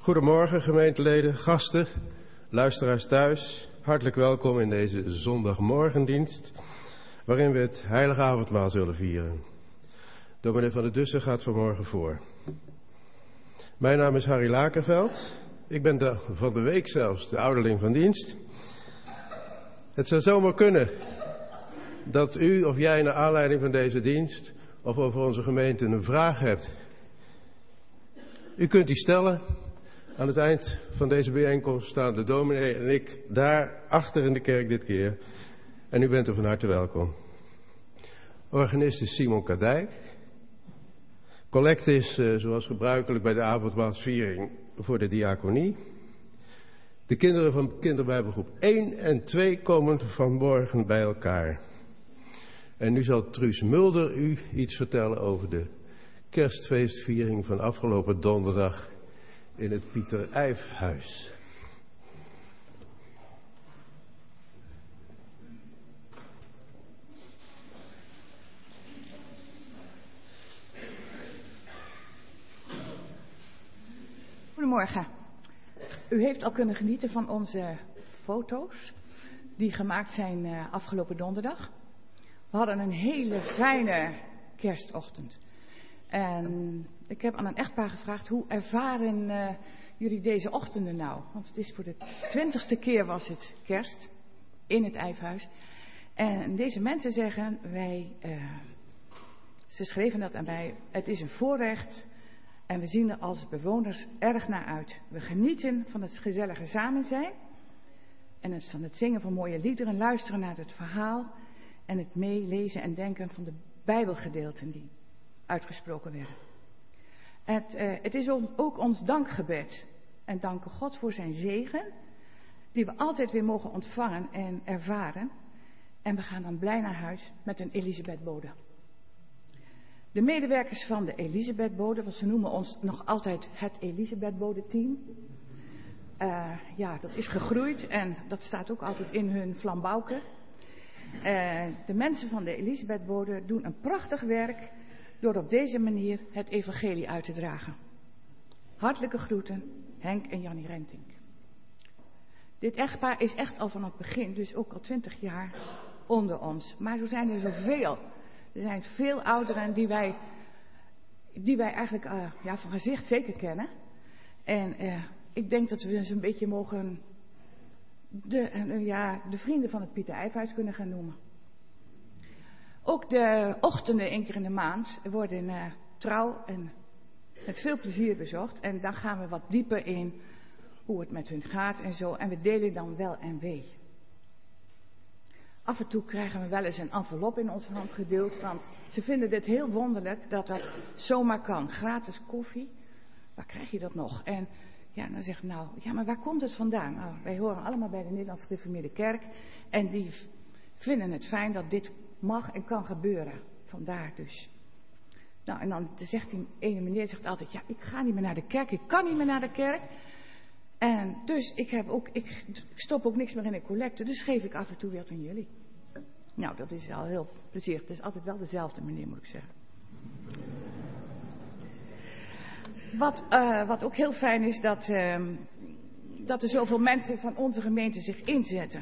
Goedemorgen gemeenteleden, gasten, luisteraars thuis. Hartelijk welkom in deze zondagmorgendienst, waarin we het heilige avondmaal zullen vieren. Dominee van der Dussen gaat vanmorgen voor. Mijn naam is Harry Lakenveld. Ik ben van de week zelfs de ouderling van dienst. Het zou zomaar kunnen dat u of jij naar aanleiding van deze dienst of over onze gemeente een vraag hebt. U kunt die stellen. Aan het eind van deze bijeenkomst staan de dominee en ik daar achter in de kerk dit keer. En u bent er van harte welkom. Organist is Simon Kadijk. Collecte is zoals gebruikelijk bij de avondmaalsviering voor de diaconie. De kinderen van kinderbijbelgroep 1 en 2 komen vanmorgen bij elkaar. En nu zal Truus Mulder u iets vertellen over de kerstfeestviering van afgelopen donderdag in het Pieter Ijfhuis. Goedemorgen. U heeft al kunnen genieten van onze foto's die gemaakt zijn afgelopen donderdag. We hadden een hele fijne kerstochtend. En ik heb aan een echtpaar gevraagd, hoe ervaren jullie deze ochtenden nou? Want het is voor de 20ste keer was het kerst in het Ijfhuis. En deze mensen zeggen, ze schreven dat aan mij, het is een voorrecht en we zien er als bewoners erg naar uit. We genieten van het gezellige samen zijn en van het zingen van mooie liederen, luisteren naar het verhaal en het meelezen en denken van de Bijbelgedeelten die uitgesproken werden. Het is ook ons dankgebed en danken God voor zijn zegen die we altijd weer mogen ontvangen en ervaren. En we gaan dan blij naar huis met een Elisabethbode. De medewerkers van de Elisabethbode, want ze noemen ons nog altijd het Elisabethbode-team. Dat is gegroeid en dat staat ook altijd in hun flambouken. De mensen van de Elisabethbode doen een prachtig werk door op deze manier het evangelie uit te dragen. Hartelijke groeten, Henk en Jannie Rentink. Dit echtpaar is echt al van het begin, dus ook al 20 jaar onder ons. Maar zo zijn er zoveel. Er zijn veel ouderen die wij eigenlijk van gezicht zeker kennen. En ik denk dat we ze een beetje mogen de vrienden van het Pieter Ijfhuis kunnen gaan noemen. Ook de ochtenden 1 keer in de maand worden trouw en met veel plezier bezocht. En dan gaan we wat dieper in hoe het met hun gaat en zo. En we delen dan wel en wee. Af en toe krijgen we wel eens een envelop in onze hand gedeeld. Want ze vinden het heel wonderlijk dat dat zomaar kan. Gratis koffie. Waar krijg je dat nog? En dan zeg ik maar waar komt het vandaan? Nou, wij horen allemaal bij de Nederlandse Gereformeerde Kerk. En die vinden het fijn dat dit mag en kan gebeuren. Vandaar dus. Nou, en dan zegt die ene meneer zegt altijd, ik ga niet meer naar de kerk, ik kan niet meer naar de kerk. En dus ik stop ook niks meer in de collecte, dus geef ik af en toe weer aan jullie. Nou, dat is al heel plezierig. Het is altijd wel dezelfde meneer, moet ik zeggen. Wat ook heel fijn is, dat er zoveel mensen van onze gemeente zich inzetten.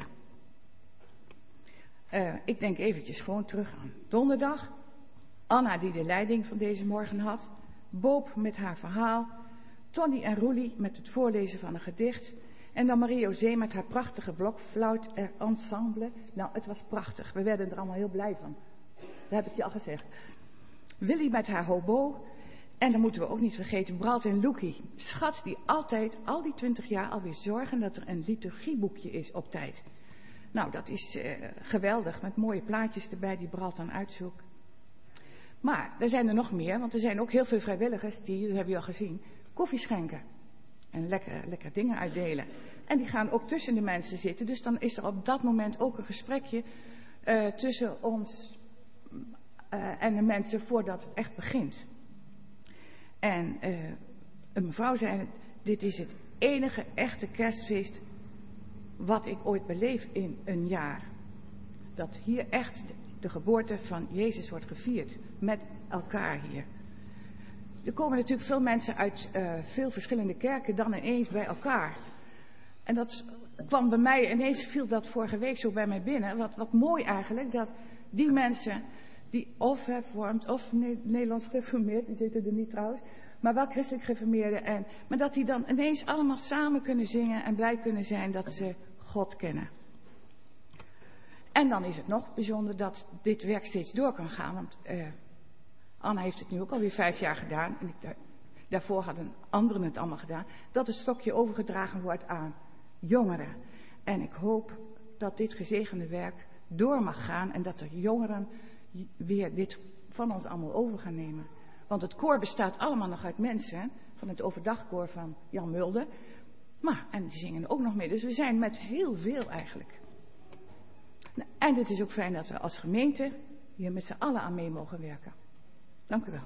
Ik denk eventjes gewoon terug aan donderdag. Anna die de leiding van deze morgen had. Boop met haar verhaal. Tony en Roelie met het voorlezen van een gedicht. En dan Marie-José met haar prachtige blokfluit ensemble. Nou, het was prachtig. We werden er allemaal heel blij van. Dat heb ik je al gezegd. Willy met haar hobo. En dan moeten we ook niet vergeten Bralt en Loekie. Schat die altijd, al die 20 jaar alweer zorgen dat er een liturgieboekje is op tijd. Nou, dat is geweldig, met mooie plaatjes erbij die Bralt dan uitzoekt. Maar er zijn er nog meer, want er zijn ook heel veel vrijwilligers die, dat hebben jullie al gezien, koffie schenken. En lekker dingen uitdelen. En die gaan ook tussen de mensen zitten. Dus dan is er op dat moment ook een gesprekje tussen ons en de mensen voordat het echt begint. En een mevrouw zei, dit is het enige echte kerstfeest wat ik ooit beleef in een jaar. Dat hier echt de geboorte van Jezus wordt gevierd. Met elkaar hier. er komen natuurlijk veel mensen uit veel verschillende kerken dan ineens bij elkaar. En dat kwam bij mij, ineens viel dat vorige week zo bij mij binnen. Wat mooi eigenlijk, dat die mensen die of hervormd of Nederlands gereformeerd, die zitten er niet trouwens, maar wel christelijk gereformeerden. Maar dat die dan ineens allemaal samen kunnen zingen en blij kunnen zijn dat ze God kennen. En dan is het nog bijzonder dat dit werk steeds door kan gaan. Want Anna heeft het nu ook alweer 5 jaar gedaan. En daarvoor hadden anderen het allemaal gedaan. Dat het stokje overgedragen wordt aan jongeren. En ik hoop dat dit gezegende werk door mag gaan. En dat de jongeren weer dit van ons allemaal over gaan nemen. Want het koor bestaat allemaal nog uit mensen. Van het overdagkoor van Jan Mulder. En die zingen ook nog mee. Dus we zijn met heel veel eigenlijk. En het is ook fijn dat we als gemeente hier met z'n allen aan mee mogen werken. Dank u wel.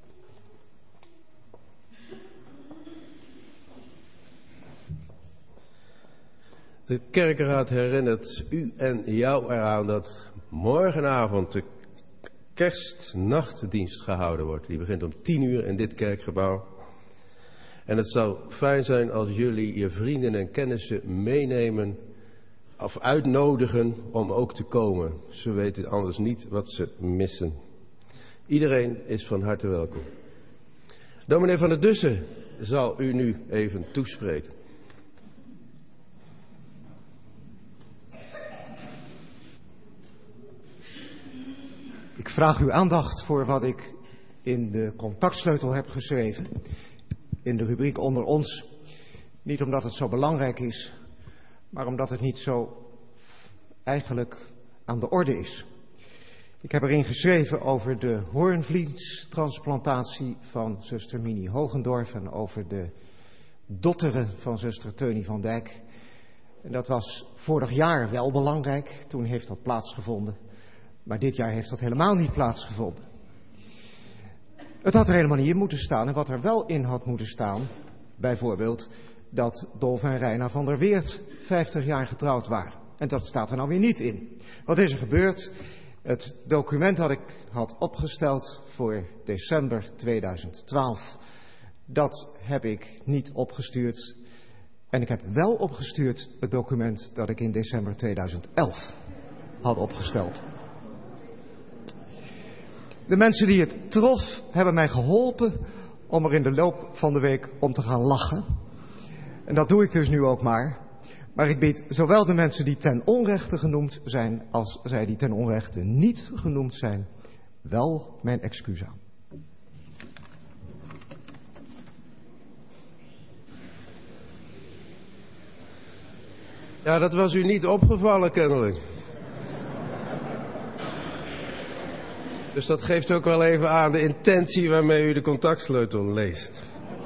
De kerkenraad herinnert u en jou eraan dat morgenavond de kerstnachtdienst gehouden wordt. Die begint om 10:00 in dit kerkgebouw. En het zou fijn zijn als jullie je vrienden en kennissen meenemen of uitnodigen om ook te komen. Ze weten anders niet wat ze missen. Iedereen is van harte welkom. Dominee van der Dussen zal u nu even toespreken. Ik vraag uw aandacht voor wat ik in de contactsleutel heb geschreven. In de rubriek onder ons. Niet omdat het zo belangrijk is, maar omdat het niet zo eigenlijk aan de orde is. Ik heb erin geschreven over de hoornvliestransplantatie van zuster Minnie Hogendorf en over de dotteren van zuster Teunie van Dijk. En dat was vorig jaar wel belangrijk, toen heeft dat plaatsgevonden. Maar dit jaar heeft dat helemaal niet plaatsgevonden. Het had er helemaal niet in moeten staan. En wat er wel in had moeten staan, bijvoorbeeld dat Dolf en Reina van der Weert 50 jaar getrouwd waren. En dat staat er nou weer niet in. Wat is er gebeurd? Het document dat ik had opgesteld voor december 2012, dat heb ik niet opgestuurd. En ik heb wel opgestuurd het document dat ik in december 2011 had opgesteld. De mensen die het trof hebben mij geholpen om er in de loop van de week om te gaan lachen. En dat doe ik dus nu ook maar. Maar ik bied zowel de mensen die ten onrechte genoemd zijn als zij die ten onrechte niet genoemd zijn, wel mijn excuus aan. Ja, dat was u niet opgevallen kennelijk. Dus dat geeft ook wel even aan de intentie waarmee u de contactsleutel leest.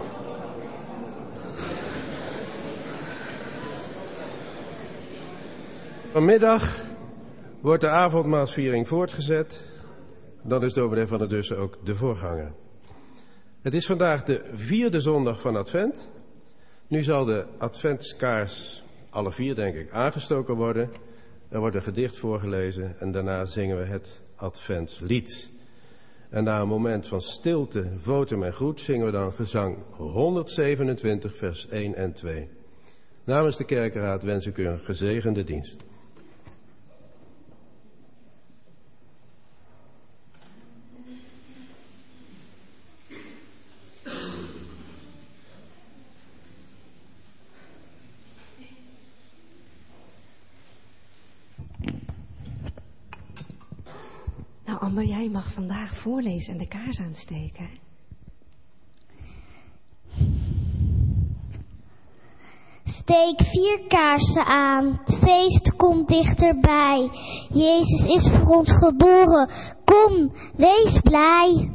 Vanmiddag wordt de avondmaalsviering voortgezet. Dan is dominee van der Dussen ook de voorganger. Het is vandaag de 4e zondag van Advent. Nu zal de adventskaars, alle 4 denk ik, aangestoken worden. Er wordt een gedicht voorgelezen en daarna zingen we het Adventslied. En na een moment van stilte, votum en groet zingen we dan gezang 127 vers 1 en 2. Namens de kerkenraad wens ik u een gezegende dienst. Nou, Amber, jij mag vandaag voorlezen en de kaars aansteken. Steek 4 kaarsen aan, het feest komt dichterbij. Jezus is voor ons geboren, kom, wees blij.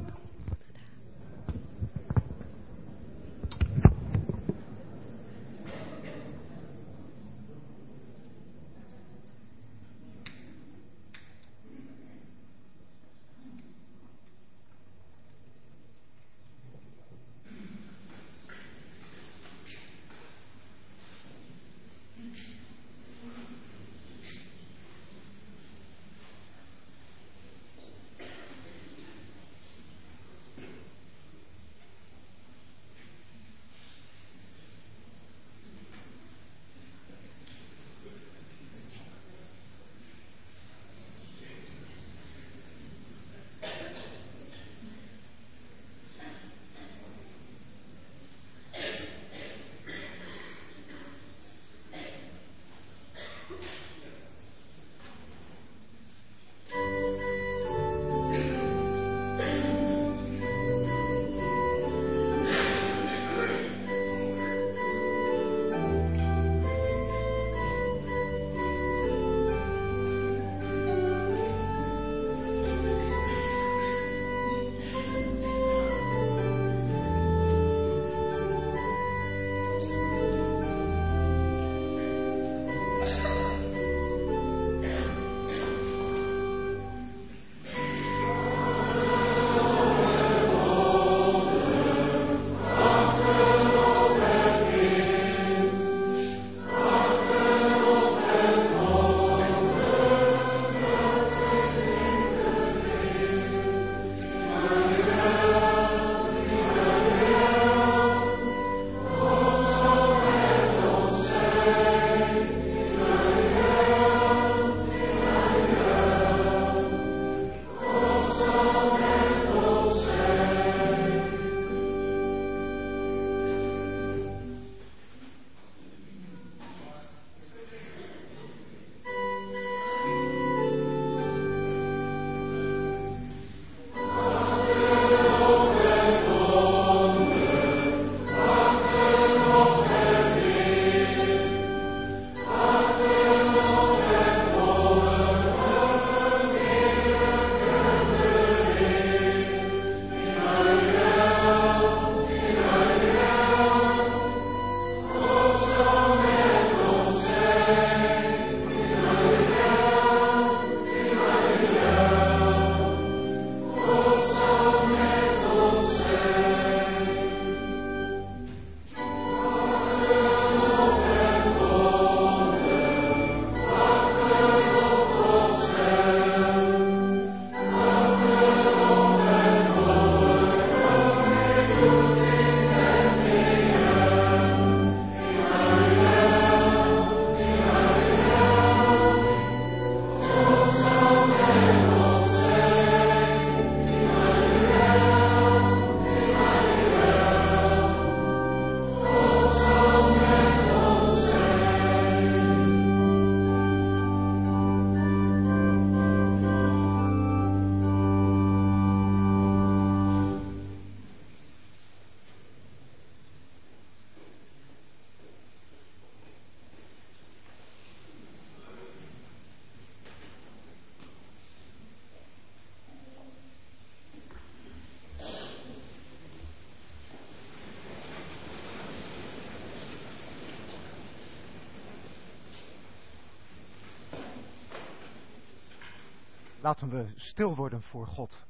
Laten we stil worden voor God.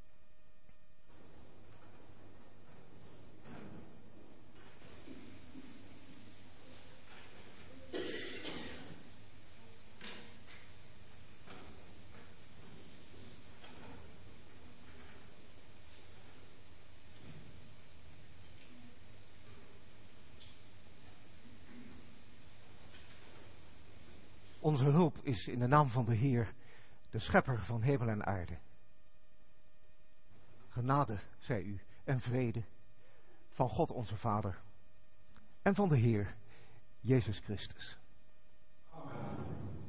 Onze hulp is in de naam van de Heer, de schepper van hemel en aarde. Genade, zij u, en vrede van God onze Vader en van de Heer Jezus Christus. Amen.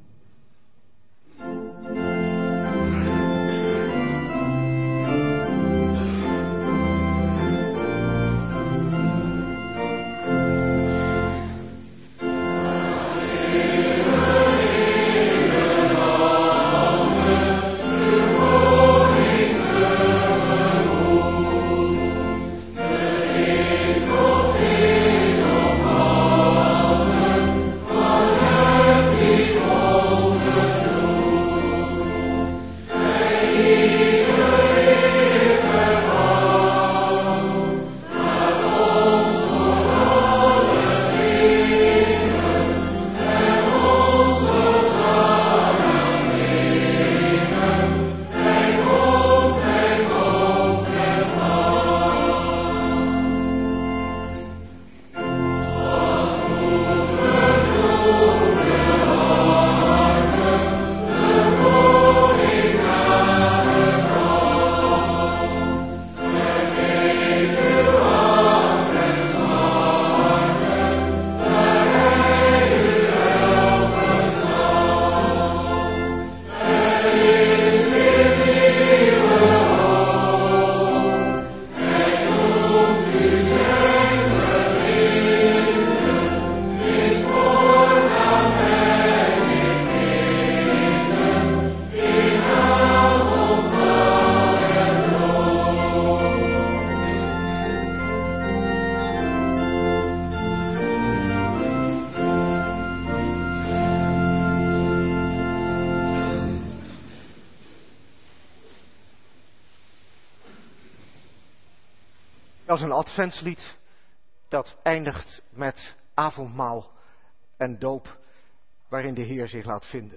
Dat is een adventslied dat eindigt met avondmaal en doop waarin de Heer zich laat vinden.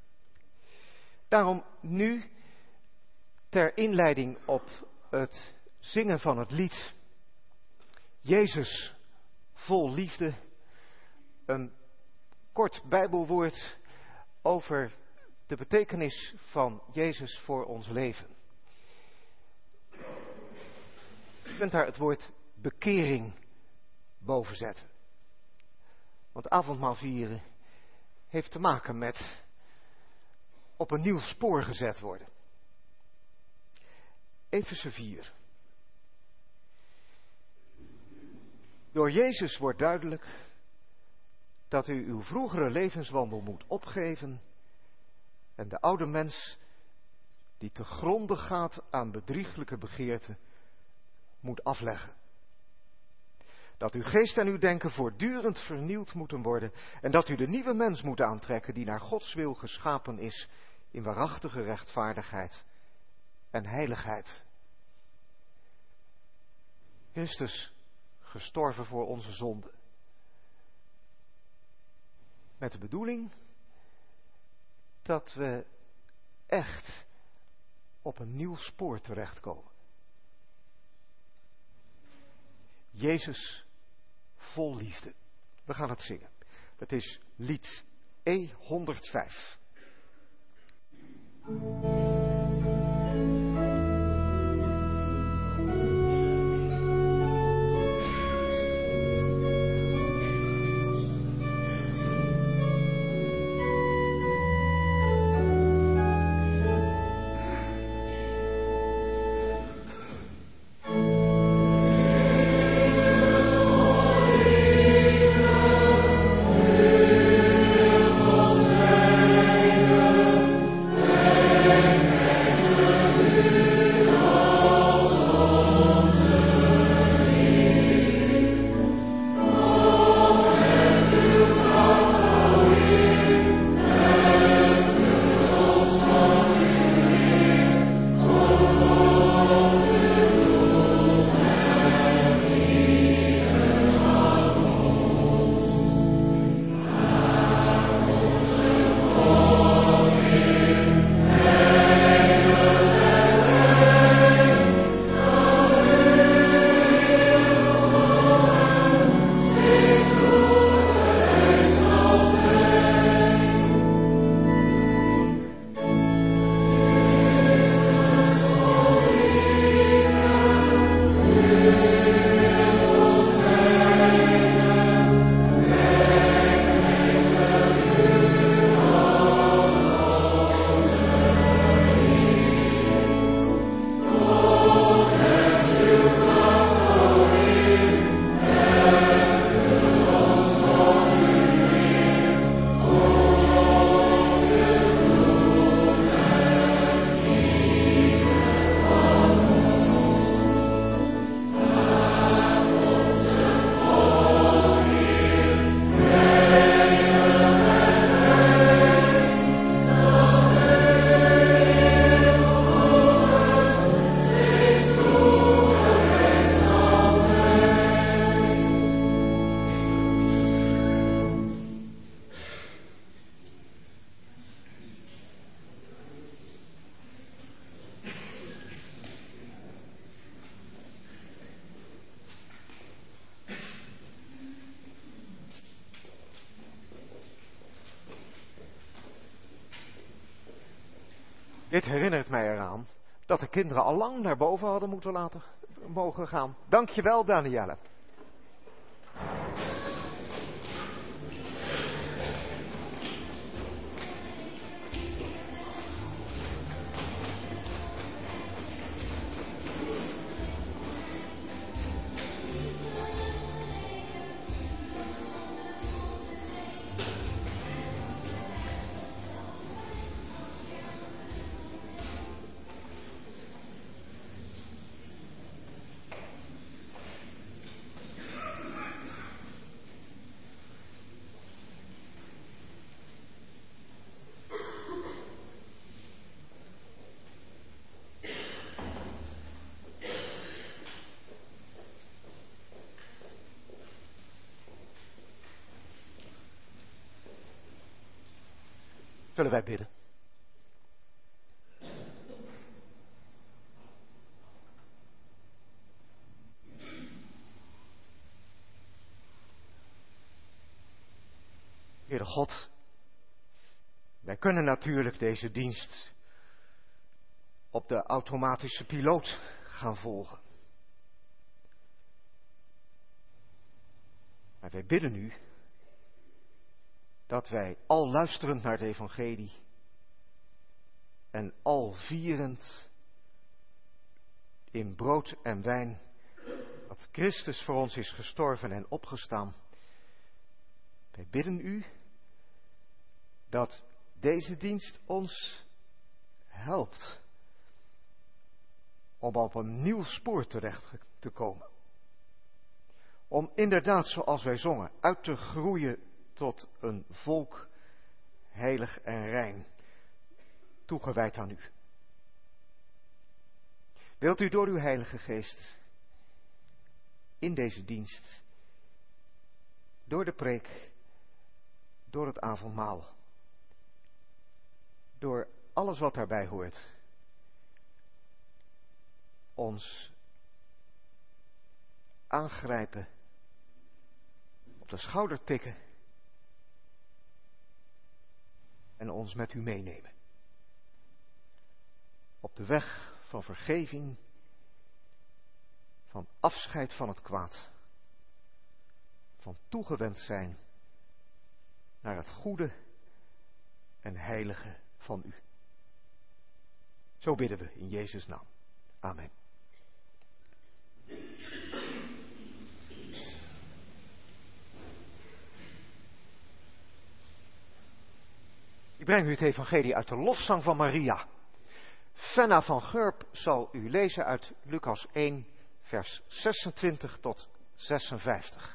Daarom nu ter inleiding op het zingen van het lied Jezus vol liefde een kort Bijbelwoord over de betekenis van Jezus voor ons leven. Je kunt daar het woord bekering boven zetten. Want avondmaal vieren heeft te maken met op een nieuw spoor gezet worden. Efeze 4. Door Jezus wordt duidelijk dat u uw vroegere levenswandel moet opgeven en de oude mens die te gronde gaat aan bedrieglijke begeerten moet afleggen. Dat uw geest en uw denken voortdurend vernieuwd moeten worden en dat u de nieuwe mens moet aantrekken die naar Gods wil geschapen is in waarachtige rechtvaardigheid en heiligheid. Christus gestorven voor onze zonden. Met de bedoeling dat we echt op een nieuw spoor terechtkomen. Jezus vol liefde. We gaan het zingen. Het is lied E105. Amen. Dit herinnert mij eraan dat de kinderen al lang naar boven hadden mogen gaan. Dankjewel, Danielle. Zullen wij bidden? Heere God, wij kunnen natuurlijk deze dienst op de automatische piloot gaan volgen. Maar wij bidden u dat wij al luisterend naar het evangelie en al vierend in brood en wijn dat Christus voor ons is gestorven en opgestaan. Wij bidden u dat deze dienst ons helpt om op een nieuw spoor terecht te komen. Om inderdaad, zoals wij zongen, uit te groeien tot een volk heilig en rein, toegewijd aan u. Wilt u door uw Heilige Geest in deze dienst, door de preek, door het avondmaal, door alles wat daarbij hoort, ons aangrijpen, op de schouder tikken en ons met u meenemen. Op de weg van vergeving, van afscheid van het kwaad, van toegewend zijn naar het goede en heilige van u. Zo bidden we in Jezus' naam. Amen. Ik breng u het evangelie uit de lofzang van Maria. Fenna van Gurp zal u lezen uit Lucas 1, vers 26 tot 56.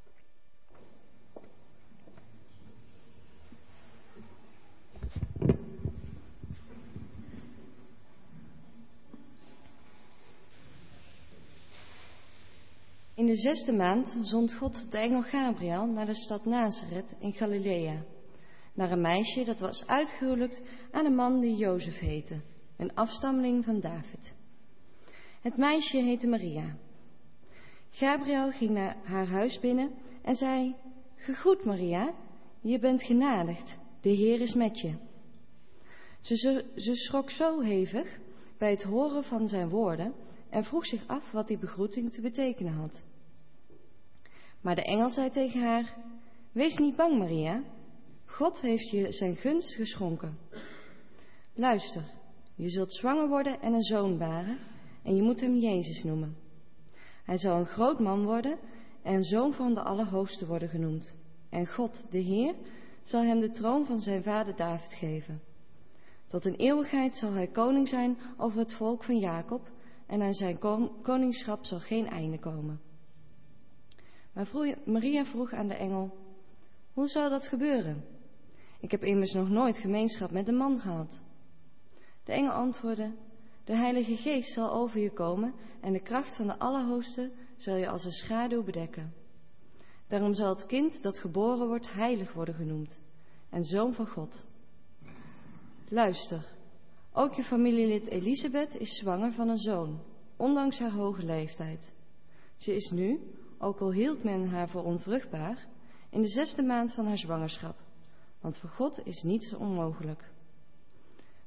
In de 6e maand zond God de engel Gabriel naar de stad Nazareth in Galilea, naar een meisje dat was uitgehuwelijkt aan een man die Jozef heette, een afstammeling van David. Het meisje heette Maria. Gabriel ging naar haar huis binnen en zei: "Gegroet Maria, je bent genadigd, de Heer is met je." Ze schrok zo hevig bij het horen van zijn woorden en vroeg zich af wat die begroeting te betekenen had. Maar de engel zei tegen haar: "Wees niet bang, Maria. God heeft je zijn gunst geschonken. Luister, je zult zwanger worden en een zoon baren en je moet hem Jezus noemen. Hij zal een groot man worden en zoon van de Allerhoogste worden genoemd. En God, de Heer, zal hem de troon van zijn vader David geven. Tot in eeuwigheid zal hij koning zijn over het volk van Jacob en aan zijn koningschap zal geen einde komen." Maar Maria vroeg aan de engel: "Hoe zal dat gebeuren? Ik heb immers nog nooit gemeenschap met een man gehad." De engel antwoordde: "De Heilige Geest zal over je komen en de kracht van de Allerhoogste zal je als een schaduw bedekken. Daarom zal het kind dat geboren wordt heilig worden genoemd en zoon van God. Luister, ook je familielid Elisabeth is zwanger van een zoon, ondanks haar hoge leeftijd. Ze is nu, ook al hield men haar voor onvruchtbaar, in de 6e maand van haar zwangerschap, want voor God is niets onmogelijk."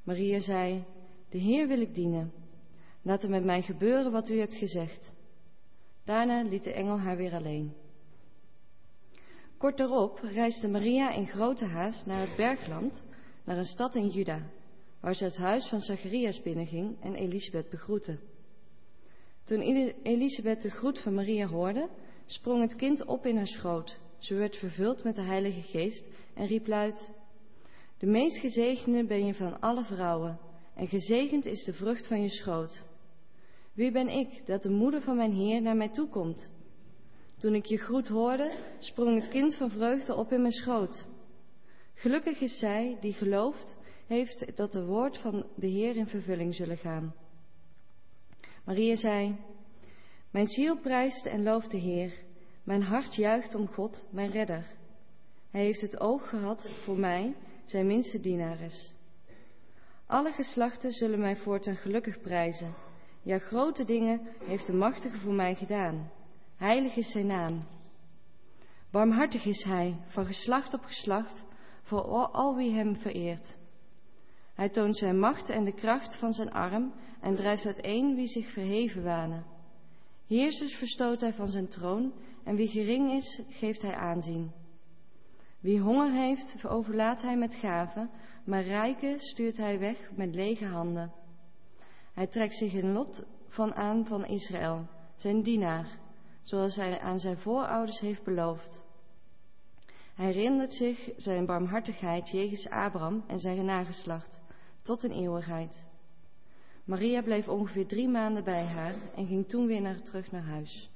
Maria zei: de Heer wil ik dienen. Laat er met mij gebeuren wat u hebt gezegd. Daarna liet de engel haar weer alleen. Kort daarop reisde Maria in grote haast naar het bergland, naar een stad in Juda, waar ze het huis van Zacharias binnenging en Elisabeth begroette. Toen Elisabeth de groet van Maria hoorde, sprong het kind op in haar schoot. Ze werd vervuld met de Heilige Geest en riep luid: de meest gezegende ben je van alle vrouwen, en gezegend is de vrucht van je schoot. Wie ben ik, dat de moeder van mijn Heer naar mij toe komt? Toen ik je groet hoorde, sprong het kind van vreugde op in mijn schoot. Gelukkig is zij die gelooft heeft dat de woord van de Heer in vervulling zullen gaan. Maria zei: mijn ziel prijst en looft de Heer. Mijn hart juicht om God, mijn redder. Hij heeft het oog gehad voor mij, zijn minste dienares. Alle geslachten zullen mij voortaan gelukkig prijzen. Ja, grote dingen heeft de Machtige voor mij gedaan. Heilig is zijn naam. Barmhartig is hij, van geslacht op geslacht, voor al wie hem vereert. Hij toont zijn macht en de kracht van zijn arm en drijft uiteen wie zich verheven wanen. Heersers verstoot hij van zijn troon en wie gering is, geeft hij aanzien. Wie honger heeft, overlaadt hij met gaven, maar rijken stuurt hij weg met lege handen. Hij trekt zich een lot aan van Israël, zijn dienaar, zoals hij aan zijn voorouders heeft beloofd. Hij herinnert zich zijn barmhartigheid jegens Abraham en zijn nageslacht, tot in eeuwigheid. Maria bleef ongeveer 3 maanden bij haar en ging toen weer terug naar huis.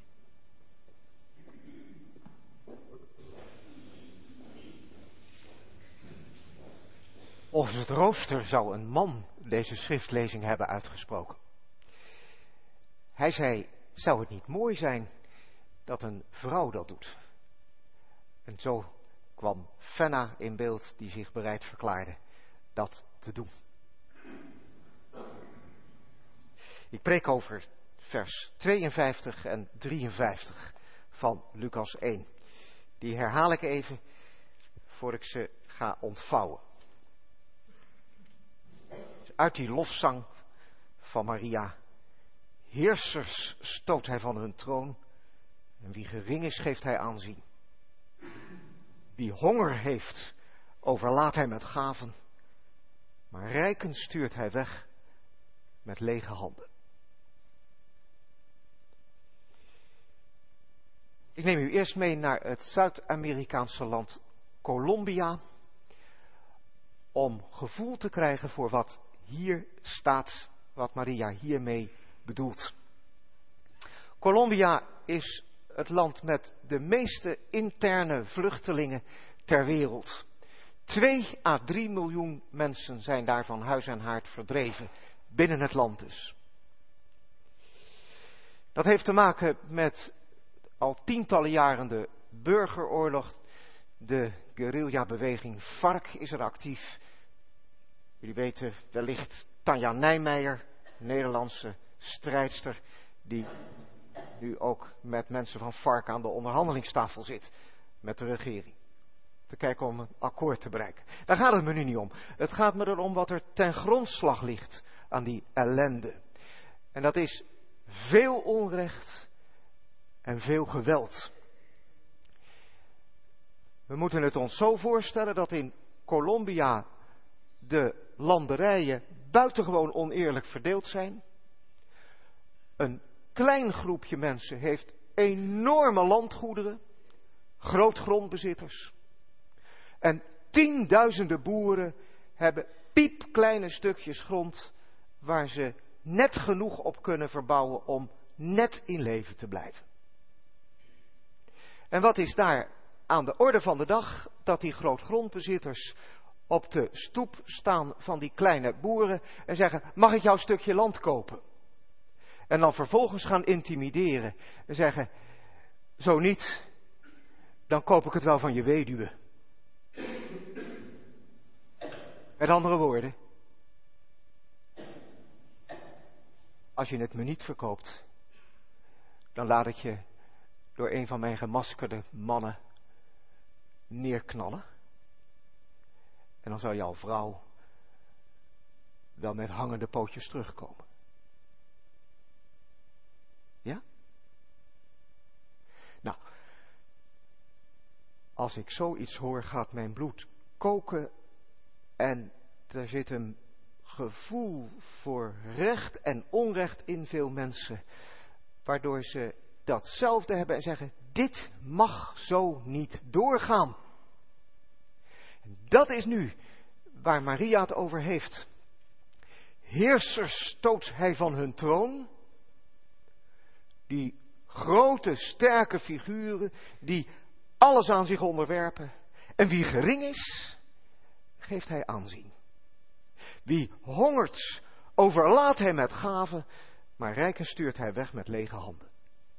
Volgens het rooster zou een man deze schriftlezing hebben uitgesproken. Hij zei: zou het niet mooi zijn dat een vrouw dat doet? En zo kwam Fenna in beeld, die zich bereid verklaarde dat te doen. Ik preek over vers 52 en 53 van Lucas 1. Die herhaal ik even voordat ik ze ga ontvouwen. Uit die lofzang van Maria: heersers stoot hij van hun troon, en wie gering is, geeft hij aanzien. Wie honger heeft, overlaadt hij met gaven, maar rijken stuurt hij weg met lege handen. Ik neem u eerst mee naar het Zuid-Amerikaanse land Colombia, om gevoel te krijgen voor wat hier staat, wat Maria hiermee bedoelt. Colombia is het land met de meeste interne vluchtelingen ter wereld. 2 à 3 miljoen mensen zijn daar van huis en haard verdreven, binnen het land dus. Dat heeft te maken met al tientallen jaren de burgeroorlog. De guerrilla-beweging FARC is er actief. Jullie weten wellicht Tanja Nijmeijer, Nederlandse strijdster, die nu ook met mensen van FARC aan de onderhandelingstafel zit met de regering. Te kijken om een akkoord te bereiken. Daar gaat het me nu niet om. Het gaat me erom wat er ten grondslag ligt aan die ellende. En dat is veel onrecht en veel geweld. We moeten het ons zo voorstellen dat in Colombia de landerijen buitengewoon oneerlijk verdeeld zijn. Een klein groepje mensen heeft enorme landgoederen, grootgrondbezitters. En tienduizenden boeren hebben piepkleine stukjes grond waar ze net genoeg op kunnen verbouwen om net in leven te blijven. En wat is daar aan de orde van de dag? Dat die grootgrondbezitters op de stoep staan van die kleine boeren en zeggen: mag ik jouw stukje land kopen? En dan vervolgens gaan intimideren en zeggen: zo niet, dan koop ik het wel van je weduwe. Met andere woorden, als je het me niet verkoopt, dan laat ik je door een van mijn gemaskerde mannen neerknallen. En dan zal jouw vrouw wel met hangende pootjes terugkomen. Ja? Nou, als ik zoiets hoor, gaat mijn bloed koken en er zit een gevoel voor recht en onrecht in veel mensen, waardoor ze datzelfde hebben en zeggen, dit mag zo niet doorgaan. En dat is nu waar Maria het over heeft. Heersers stoot hij van hun troon, die grote, sterke figuren, die alles aan zich onderwerpen. En wie gering is, geeft hij aanzien. Wie hongert, overlaadt hij met gaven, maar rijken stuurt hij weg met lege handen.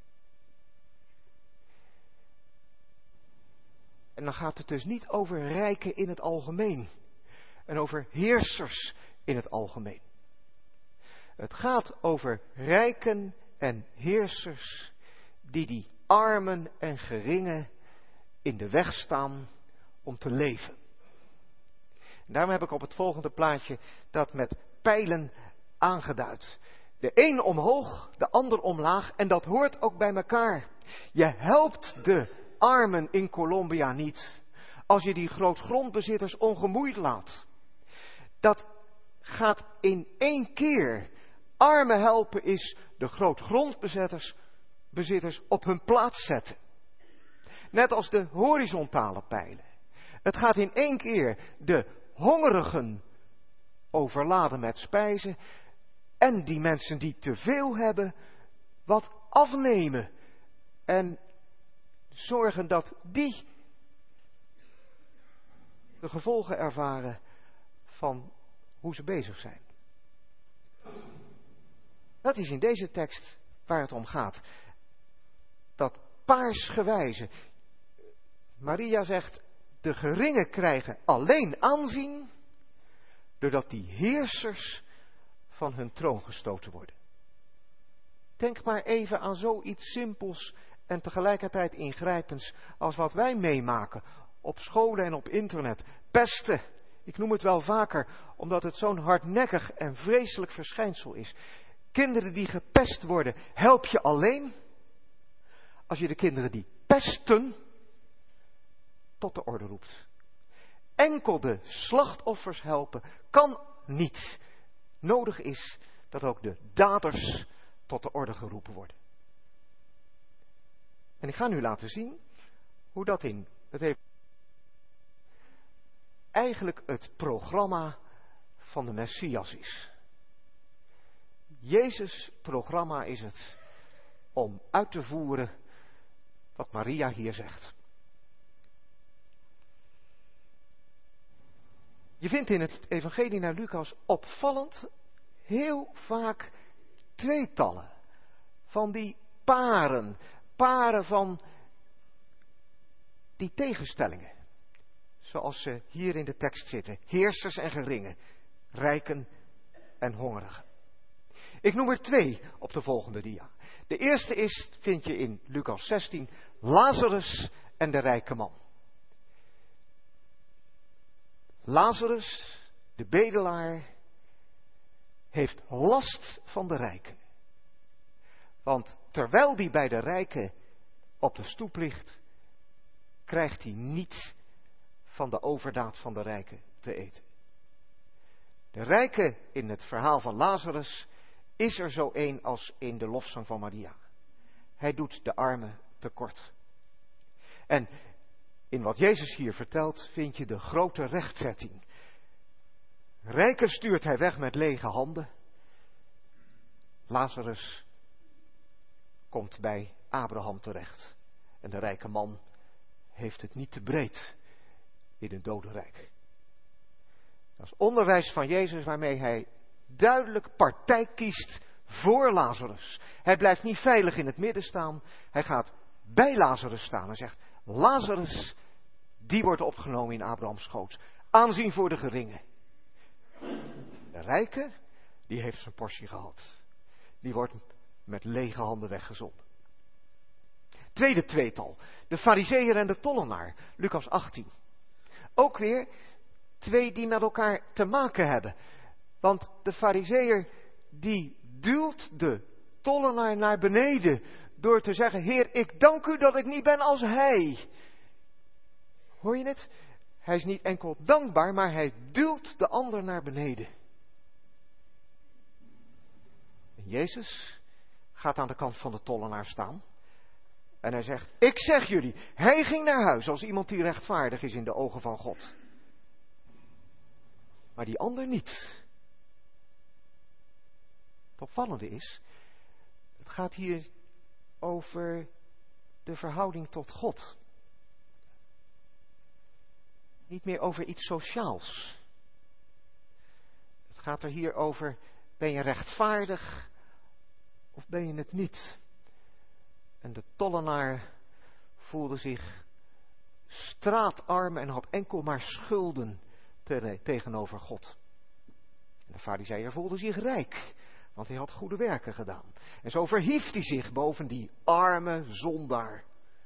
En dan gaat het dus niet over rijken in het algemeen. En over heersers in het algemeen. Het gaat over rijken en heersers die armen en geringen in de weg staan om te leven. En daarom heb ik op het volgende plaatje dat met pijlen aangeduid. De een omhoog, de ander omlaag en dat hoort ook bij elkaar. Je helpt de armen in Colombia niet als je die grootgrondbezitters ongemoeid laat. Dat gaat in één keer. Armen helpen is de grootgrondbezitters op hun plaats zetten. Net als de horizontale pijlen. Het gaat in één keer de hongerigen overladen met spijzen en die mensen die te veel hebben wat afnemen en zorgen dat die de gevolgen ervaren van hoe ze bezig zijn. Dat is in deze tekst waar het om gaat. Dat paarsgewijze. Maria zegt, de geringen krijgen alleen aanzien doordat die heersers van hun troon gestoten worden. Denk maar even aan zoiets simpels en tegelijkertijd ingrijpends als wat wij meemaken op scholen en op internet. Pesten, ik noem het wel vaker, omdat het zo'n hardnekkig en vreselijk verschijnsel is. Kinderen die gepest worden, help je alleen als je de kinderen die pesten tot de orde roept. Enkel de slachtoffers helpen kan niet. Nodig is dat ook de daders tot de orde geroepen worden. En ik ga nu laten zien hoe dat in het eigenlijk het programma van de Messias is. Jezus' programma is het om uit te voeren wat Maria hier zegt. Je vindt in het evangelie naar Lucas opvallend heel vaak tweetallen van die paren van die tegenstellingen. Zoals ze hier in de tekst zitten. Heersers en geringen, rijken en hongerigen. Ik noem er 2 op de volgende dia. De eerste vind je in Lucas 16, Lazarus en de rijke man. Lazarus, de bedelaar, heeft last van de rijken. Want terwijl die bij de rijken op de stoep ligt, krijgt hij niet van de overdaad van de rijken te eten. De rijke in het verhaal van Lazarus is er zo een als in de lofzang van Maria. Hij doet de armen tekort. En in wat Jezus hier vertelt vind je de grote rechtzetting. Rijken stuurt hij weg met lege handen. Lazarus komt bij Abraham terecht. En de rijke man heeft het niet te breed in een dodenrijk. Dat is onderwijs van Jezus waarmee hij duidelijk partij kiest voor Lazarus. Hij blijft niet veilig in het midden staan. Hij gaat bij Lazarus staan en zegt, Lazarus, die wordt opgenomen in Abrahams schoot. Aanzien voor de geringen. De rijke, die heeft zijn portie gehad. Die wordt met lege handen weggezonden. Tweede tweetal. De farizeeër en de tollenaar. Lucas 18. Ook weer 2 die met elkaar te maken hebben. Want de farizeeër die duwt de tollenaar naar beneden door te zeggen: Heer, ik dank u dat ik niet ben als hij. Hoor je het? Hij is niet enkel dankbaar, maar hij duwt de ander naar beneden. En Jezus gaat aan de kant van de tollenaar staan. En hij zegt: ik zeg jullie, hij ging naar huis als iemand die rechtvaardig is in de ogen van God. Maar die ander niet. Het opvallende is, het gaat hier over de verhouding tot God. Niet meer over iets sociaals. Het gaat er hier over: ben je rechtvaardig of ben je het niet? En de tollenaar voelde zich straatarm en had enkel maar schulden tegenover God. En de farizeeër voelde zich rijk, want hij had goede werken gedaan. En zo verhief hij zich boven die arme zondaar.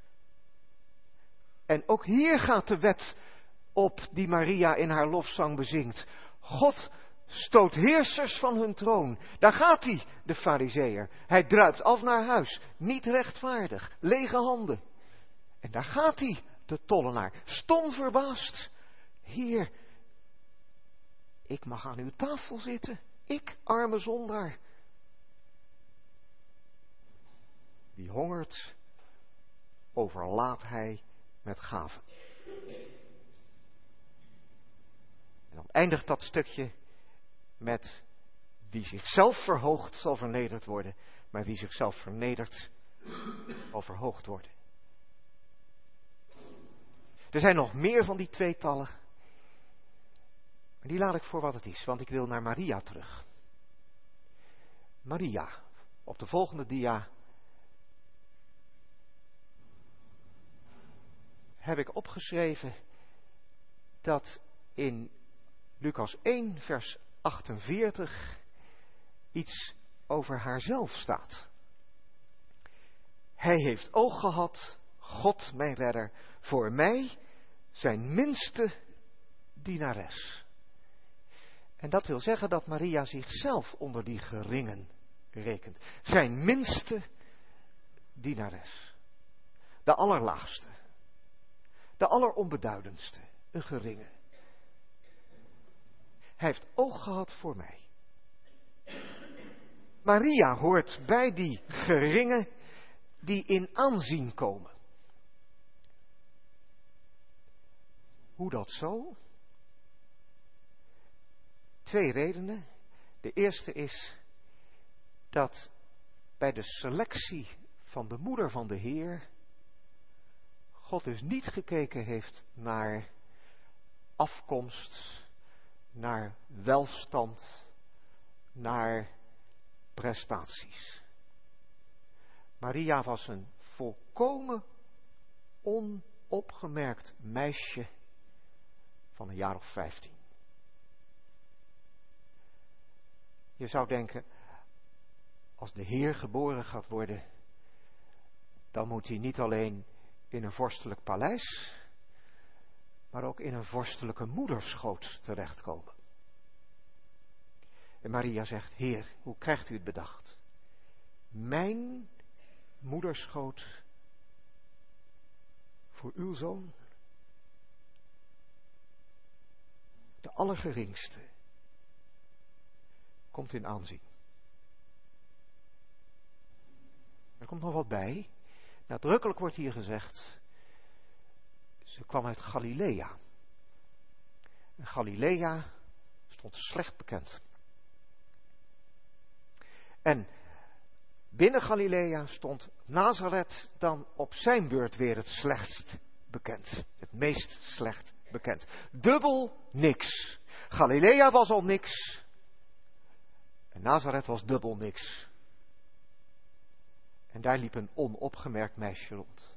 En ook hier gaat de wet op die Maria in haar lofzang bezingt. God stoot heersers van hun troon. Daar gaat hij, de farizeeër. Hij druipt af naar huis. Niet rechtvaardig. Lege handen. En daar gaat hij, de tollenaar. Stom verbaasd. Heer, ik mag aan uw tafel zitten. Ik, arme zondaar. Wie hongert, overlaat hij met gaven. En dan eindigt dat stukje met: wie zichzelf verhoogt, zal vernederd worden. Maar wie zichzelf vernedert, zal verhoogd worden. Er zijn nog meer van die tweetallen. Maar die laat ik voor wat het is, want ik wil naar Maria terug. Maria, op de volgende dia heb ik opgeschreven dat in Lucas 1 vers 48 iets over haarzelf staat. Hij heeft oog gehad, God mijn redder, voor mij zijn minste dienares. En dat wil zeggen dat Maria zichzelf onder die geringen rekent. Zijn minste dienares. De allerlaagste. De alleronbeduidendste. Een geringe. Hij heeft oog gehad voor mij. Maria hoort bij die geringen die in aanzien komen. Hoe dat zo? 2 redenen. De eerste is dat bij de selectie van de moeder van de Heer God dus niet gekeken heeft naar afkomst, naar welstand, naar prestaties. Maria was een volkomen onopgemerkt meisje van een jaar of 15. Je zou denken, als de Heer geboren gaat worden, dan moet hij niet alleen in een vorstelijk paleis, maar ook in een vorstelijke moederschoot terechtkomen. En Maria zegt: Heer, hoe krijgt u het bedacht? Mijn moederschoot voor uw zoon? De allergeringste komt in aanzien. Er komt nog wat bij. Nadrukkelijk wordt hier gezegd: ze kwam uit Galilea. En Galilea stond slecht bekend. En binnen Galilea stond Nazareth dan op zijn beurt weer het slechtst bekend. Het meest slecht bekend. Dubbel niks. Galilea was al niks. En Nazareth was dubbel niks. En daar liep een onopgemerkt meisje rond.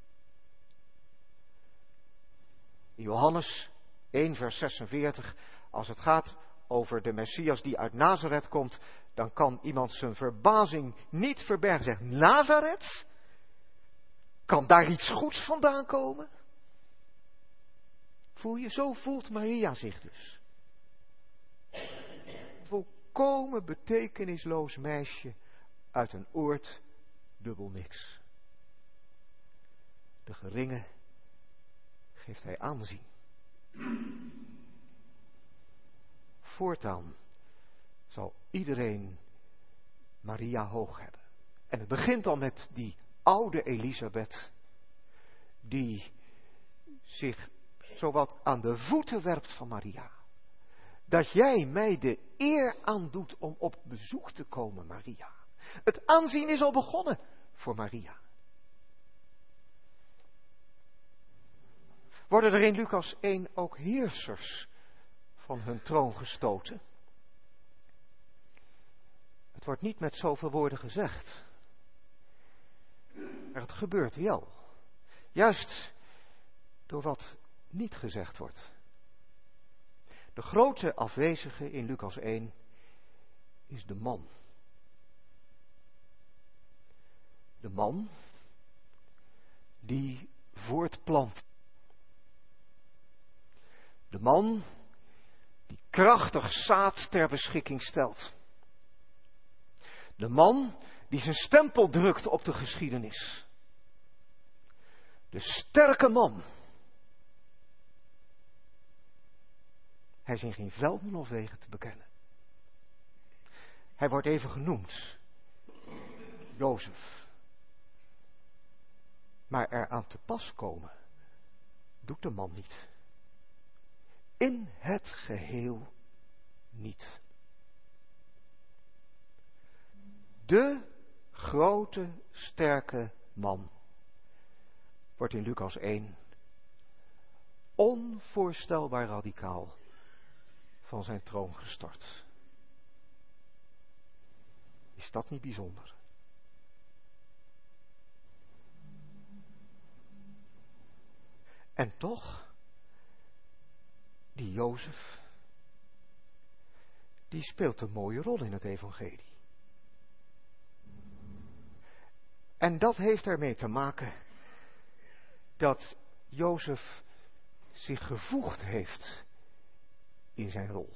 In Johannes 1 vers 46, als het gaat over de Messias die uit Nazareth komt, dan kan iemand zijn verbazing niet verbergen. Zegt: Nazareth? Kan daar iets goeds vandaan komen? Voel je? Zo voelt Maria zich dus. volkomen betekenisloos meisje uit een oord dubbel niks. De geringe geeft hij aanzien. Voortaan zal iedereen Maria hoog hebben. En het begint al met die oude Elisabeth, die zich zowat aan de voeten werpt van Maria. Dat jij mij de eer aandoet om op bezoek te komen, Maria. Het aanzien is al begonnen voor Maria. Worden er in Lucas 1 ook heersers van hun troon gestoten? Het wordt niet met zoveel woorden gezegd. Maar het gebeurt wel. Juist door wat niet gezegd wordt. De grote afwezige in Lucas 1 is de man. De man die voortplant. De man die krachtig zaad ter beschikking stelt. De man die zijn stempel drukt op de geschiedenis. De sterke man. Hij is in geen velden of wegen te bekennen. Hij wordt even genoemd. Jozef. Maar eraan te pas komen doet de man niet. In het geheel niet. De grote, sterke man wordt in Lucas 1 onvoorstelbaar radicaal van zijn troon gestort. Is dat niet bijzonder? En toch, die Jozef, die speelt een mooie rol in het evangelie. En dat heeft ermee te maken dat Jozef zich gevoegd heeft in zijn rol.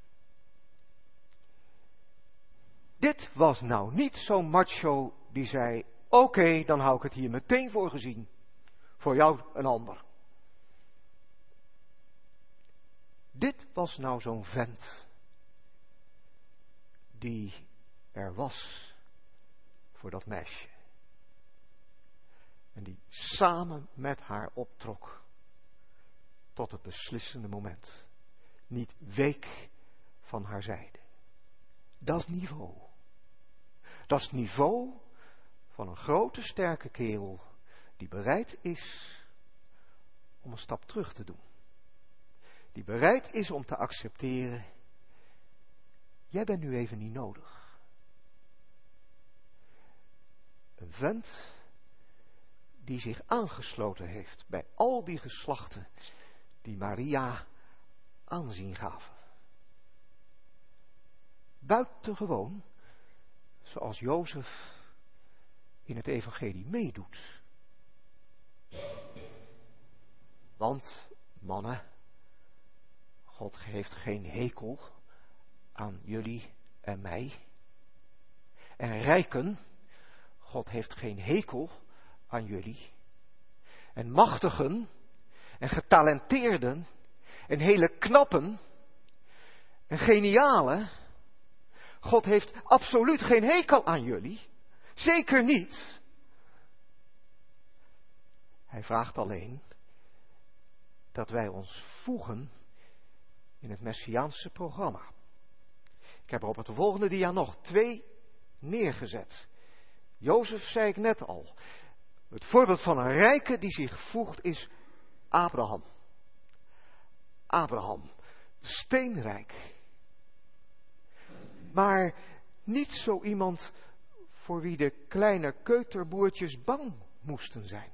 Dit was nou niet zo'n macho die zei, oké, dan hou ik het hier meteen voor gezien. Voor jou een ander. Dit was nou zo'n vent die er was voor dat meisje. En die samen met haar optrok tot het beslissende moment. Niet week van haar zijde. Dat is niveau. Dat is het niveau van een grote sterke kerel die bereid is om een stap terug te doen. Die bereid is om te accepteren, jij bent nu even niet nodig. Een vent die zich aangesloten heeft bij al die geslachten die Maria aanzien gaven. Buitengewoon, zoals Jozef in het evangelie meedoet. Want, mannen, God heeft geen hekel aan jullie en mij. En rijken, God heeft geen hekel aan jullie. En machtigen en getalenteerden en hele knappen en geniale, God heeft absoluut geen hekel aan jullie. Zeker niet. Hij vraagt alleen dat wij ons voegen in het Messiaanse programma. Ik heb er op het volgende dia nog 2 neergezet. Jozef zei ik net al. Het voorbeeld van een rijke die zich voegt is Abraham. Abraham, steenrijk. Maar niet zo iemand voor wie de kleine keuterboertjes bang moesten zijn.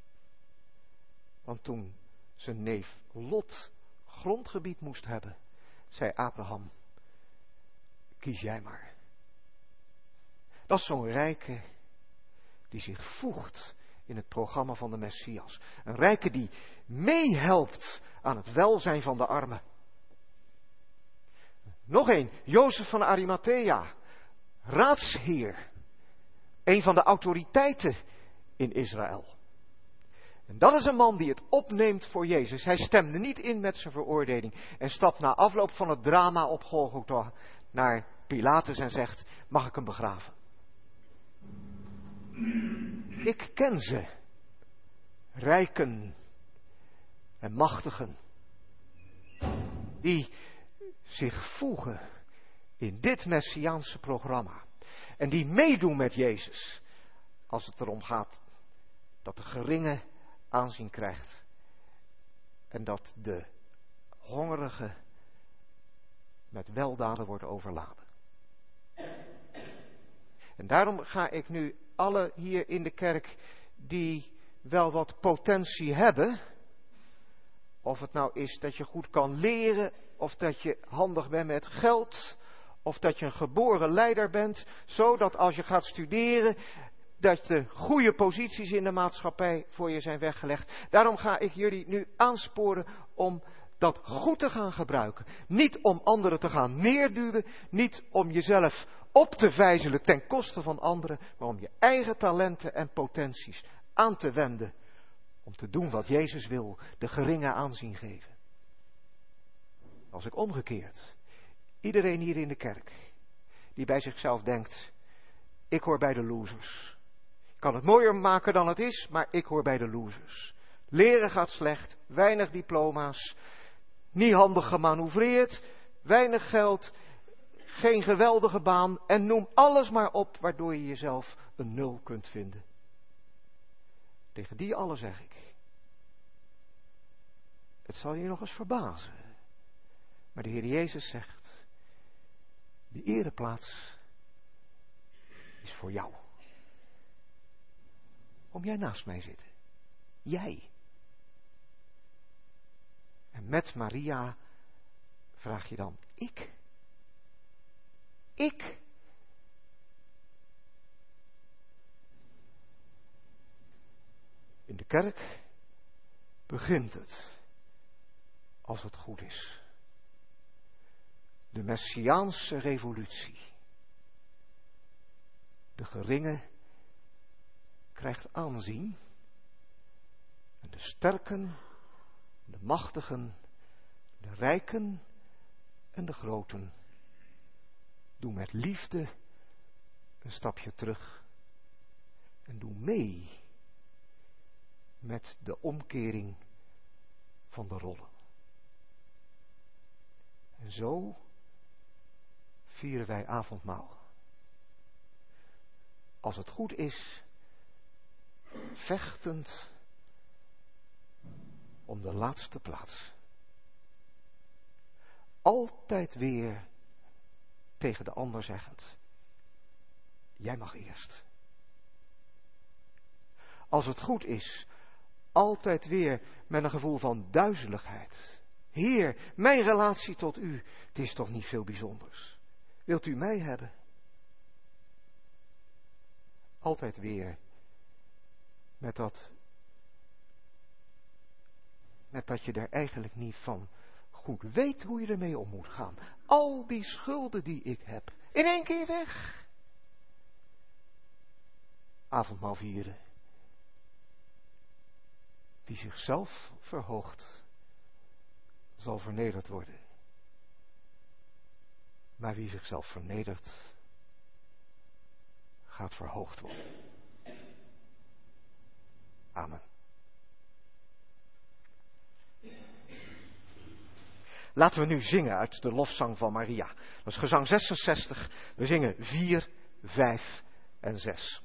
Want toen zijn neef Lot grondgebied moest hebben, zei Abraham, kies jij maar. Dat is zo'n rijke die zich voegt in het programma van de Messias. Een rijke die meehelpt aan het welzijn van de armen. Nog één, Jozef van Arimathea, raadsheer. Een van de autoriteiten in Israël. En dat is een man die het opneemt voor Jezus. Hij stemde niet in met zijn veroordeling en stapt na afloop van het drama op Golgotha naar Pilatus en zegt, mag ik hem begraven? Ik ken ze, rijken en machtigen, die zich voegen in dit messiaanse programma. En die meedoen met Jezus als het erom gaat dat de geringe aanzien krijgt. En dat de hongerige met weldaden wordt overladen. En daarom ga ik nu alle hier in de kerk die wel wat potentie hebben, of het nou is dat je goed kan leren, of dat je handig bent met geld, of dat je een geboren leider bent, zodat als je gaat studeren, dat de goede posities in de maatschappij voor je zijn weggelegd. Daarom ga ik jullie nu aansporen om dat goed te gaan gebruiken. Niet om anderen te gaan neerduwen, niet om jezelf op te vijzelen ten koste van anderen, maar om je eigen talenten en potenties aan te wenden. Om te doen wat Jezus wil, de geringe aanzien geven. Als ik omgekeerd, iedereen hier in de kerk, die bij zichzelf denkt, ik hoor bij de losers. Ik kan het mooier maken dan het is, maar ik hoor bij de losers. Leren gaat slecht, weinig diploma's, niet handig gemanoeuvreerd, weinig geld, geen geweldige baan en noem alles maar op waardoor je jezelf een nul kunt vinden. Tegen die allen zeg ik, het zal je nog eens verbazen, maar de Heer Jezus zegt, de ereplaats is voor jou. Kom jij naast mij zitten. Jij. En met Maria vraag je dan, ik? Ik? In de kerk begint het, als het goed is. De Messiaanse revolutie. De geringe krijgt aanzien. En de sterken, de machtigen, de rijken en de groten doen met liefde een stapje terug. En doen mee met de omkering van de rollen. En zo vieren wij avondmaal. Als het goed is, vechtend om de laatste plaats. Altijd weer tegen de ander zeggend, jij mag eerst. Als het goed is, altijd weer met een gevoel van duizeligheid. Heer, mijn relatie tot u, het is toch niet veel bijzonders. Wilt u mij hebben? Altijd weer met dat je er eigenlijk niet van goed weet hoe je ermee om moet gaan. Al die schulden die ik heb, in één keer weg. Avondmaal vieren. Wie zichzelf verhoogt, zal vernederd worden. Maar wie zichzelf vernedert, gaat verhoogd worden. Amen. Laten we nu zingen uit de lofzang van Maria. Dat is gezang 66. We zingen 4, 5 en 6.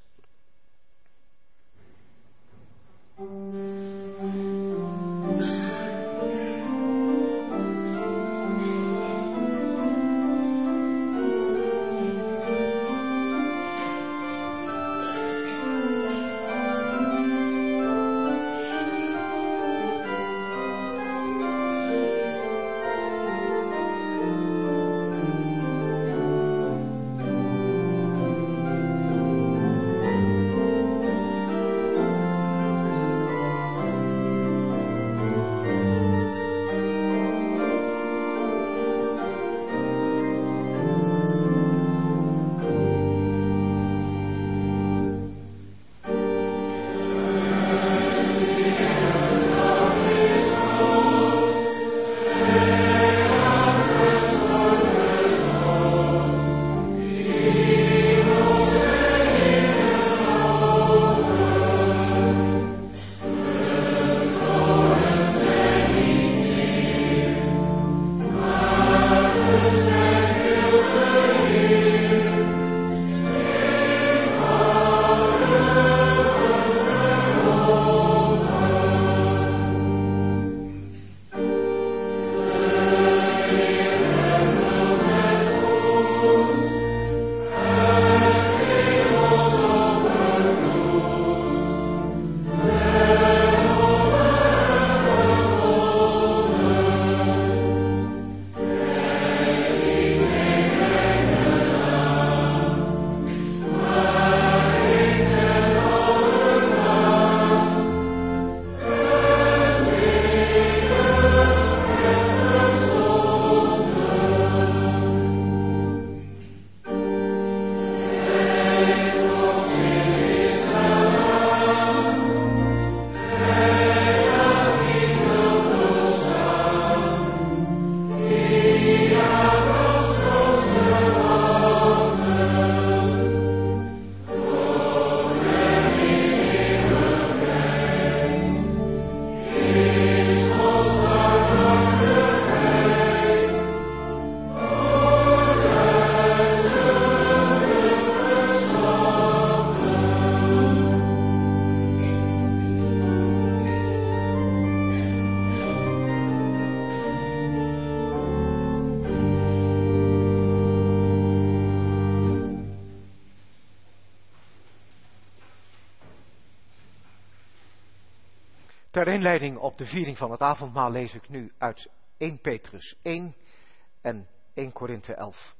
Ter inleiding op de viering van het avondmaal lees ik nu uit 1 Petrus 1 en 1 Korinthe 11.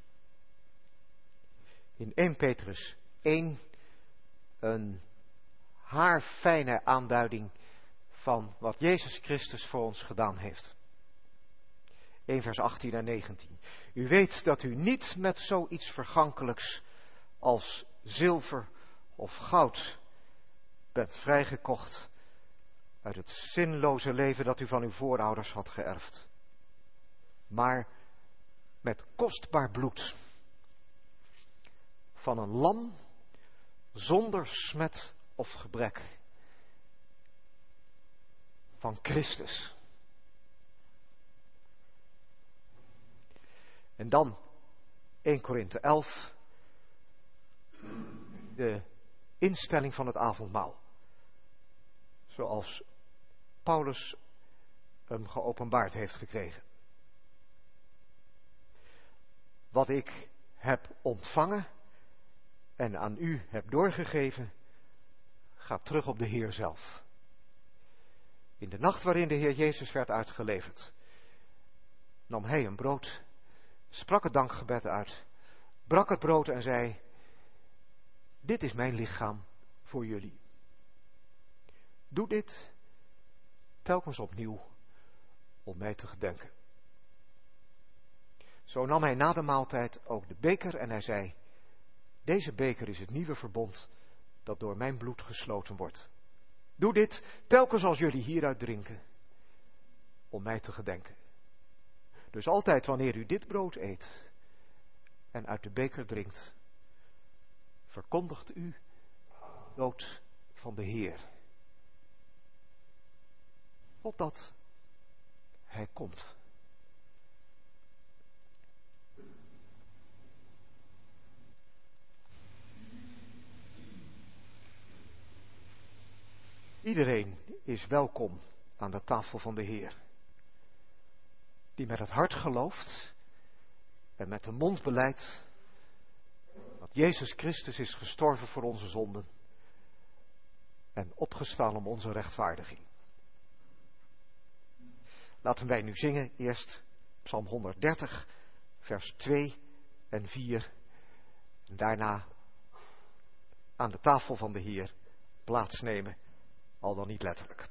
In 1 Petrus 1 een haarfijne aanduiding van wat Jezus Christus voor ons gedaan heeft. 1 vers 18 en 19. U weet dat u niet met zoiets vergankelijks als zilver of goud bent vrijgekocht uit het zinloze leven dat u van uw voorouders had geërfd. Maar met kostbaar bloed van een lam zonder smet of gebrek. Van Christus. En dan 1 Korinthe 11. De instelling van het avondmaal. Zoals Paulus hem geopenbaard heeft gekregen. Wat ik heb ontvangen en aan u heb doorgegeven, gaat terug op de Heer zelf. In de nacht waarin de Heer Jezus werd uitgeleverd, nam hij een brood, sprak het dankgebed uit, brak het brood en zei: dit is mijn lichaam voor jullie. Doe dit telkens opnieuw om mij te gedenken. Zo nam hij na de maaltijd ook de beker en hij zei: deze beker is het nieuwe verbond dat door mijn bloed gesloten wordt. Doe dit telkens als jullie hieruit drinken, om mij te gedenken. Dus altijd wanneer u dit brood eet en uit de beker drinkt, verkondigt u de dood van de Heer. Opdat hij komt. Iedereen is welkom aan de tafel van de Heer. Die met het hart gelooft en met de mond belijdt dat Jezus Christus is gestorven voor onze zonden en opgestaan om onze rechtvaardiging. Laten wij nu zingen eerst Psalm 130, vers 2 en 4. En daarna aan de tafel van de Heer plaatsnemen, al dan niet letterlijk.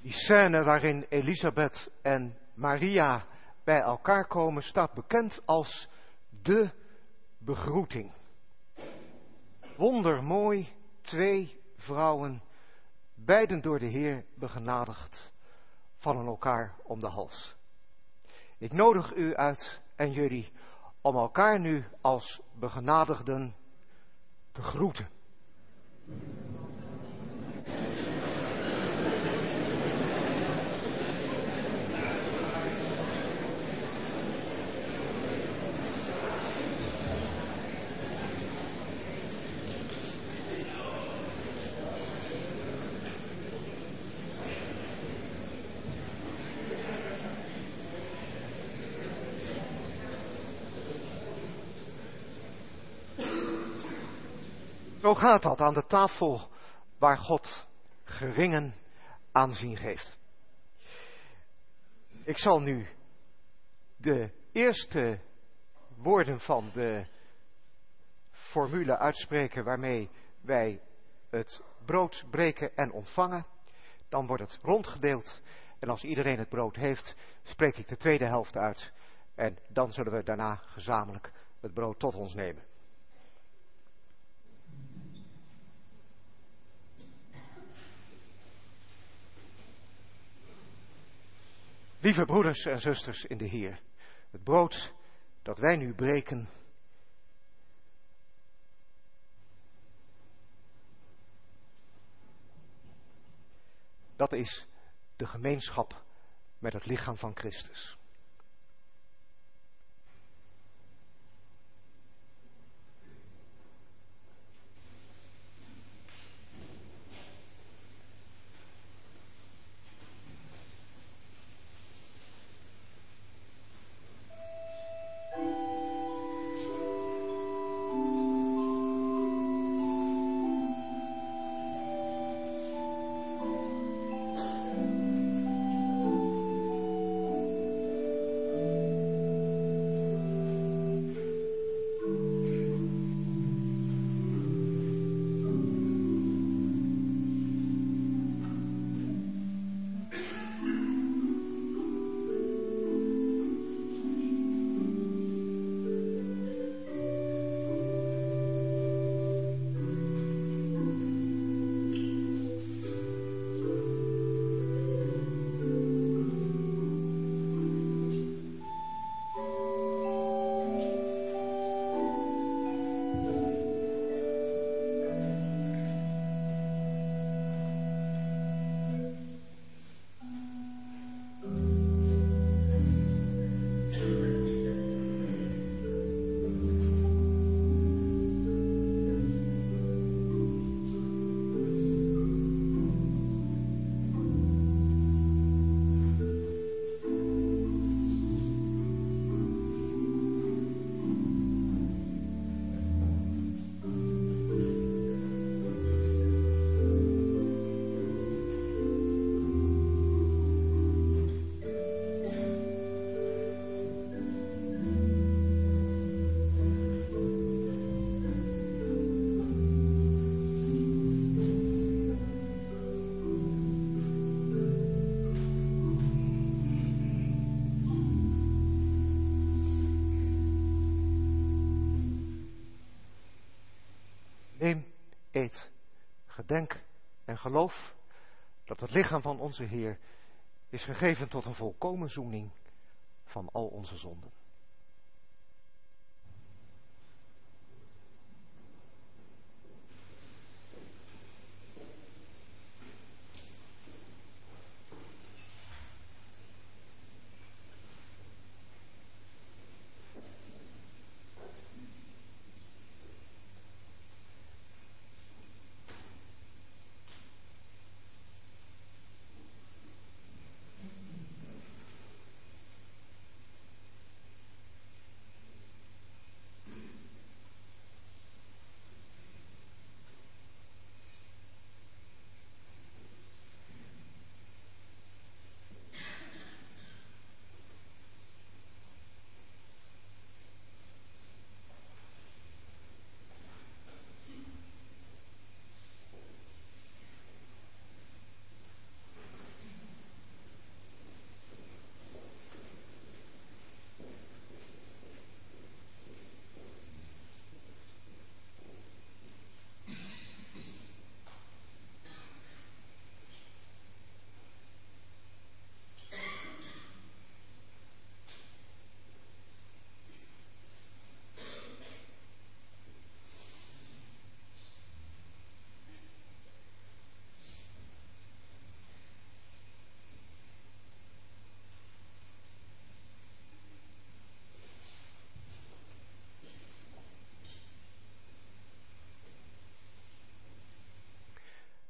Die scène waarin Elisabeth en Maria bij elkaar komen staat bekend als de begroeting. Wondermooi, 2 vrouwen, beiden door de Heer begenadigd, vallen elkaar om de hals. Ik nodig u uit en jullie om elkaar nu als begenadigden te groeten. Zo gaat dat aan de tafel waar God geringen aanzien geeft. Ik zal nu de eerste woorden van de formule uitspreken waarmee wij het brood breken en ontvangen. Dan wordt het rondgedeeld en als iedereen het brood heeft, spreek ik de tweede helft uit. En dan zullen we daarna gezamenlijk het brood tot ons nemen. Lieve broeders en zusters in de Heer, het brood dat wij nu breken, dat is de gemeenschap met het lichaam van Christus. Neem, eet, gedenk en geloof dat het lichaam van onze Heer is gegeven tot een volkomen zoening van al onze zonden.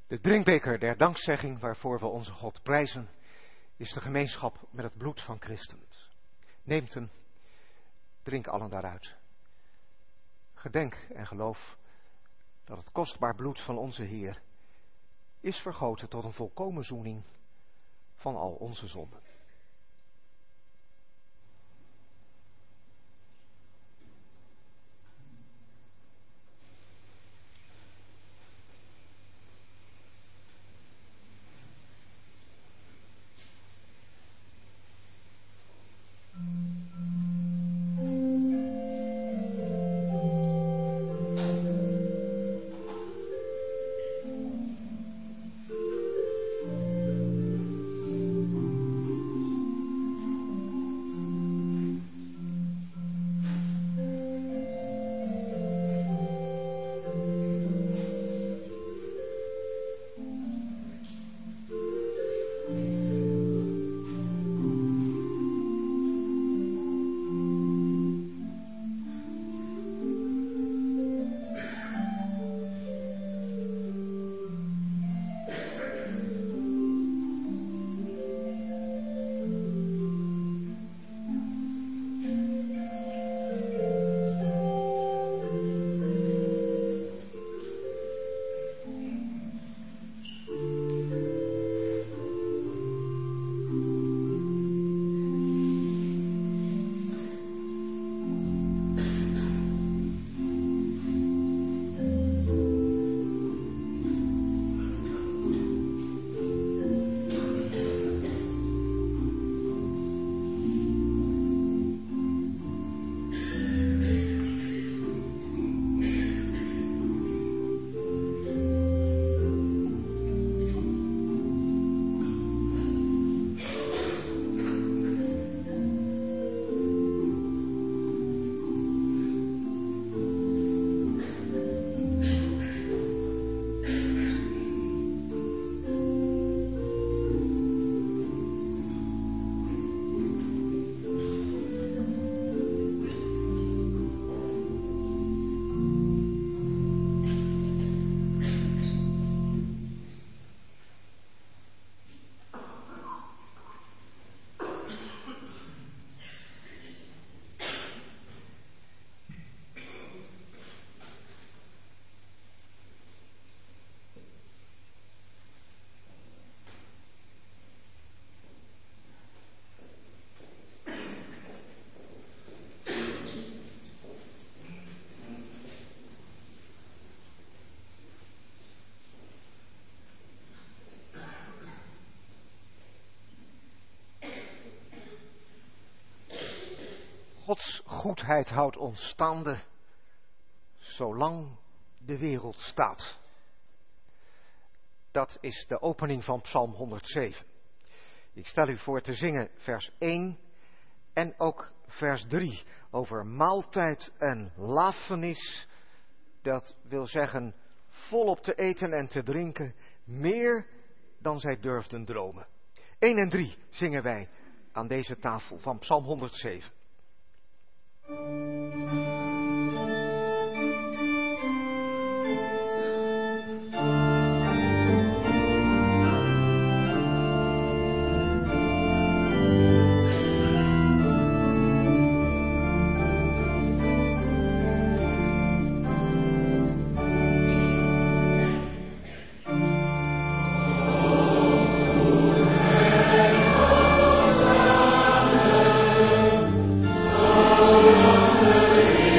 De drinkbeker der dankzegging waarvoor we onze God prijzen, is de gemeenschap met het bloed van Christus. Neemt hem, drink allen daaruit. Gedenk en geloof dat het kostbaar bloed van onze Heer is vergoten tot een volkomen zoening van al onze zonden. Gods goedheid houdt ons staande, zolang de wereld staat. Dat is de opening van Psalm 107. Ik stel u voor te zingen vers 1 en ook vers 3 over maaltijd en lafenis. Dat wil zeggen volop te eten en te drinken, meer dan zij durfden dromen. 1 en 3 zingen wij aan deze tafel van Psalm 107. Amen.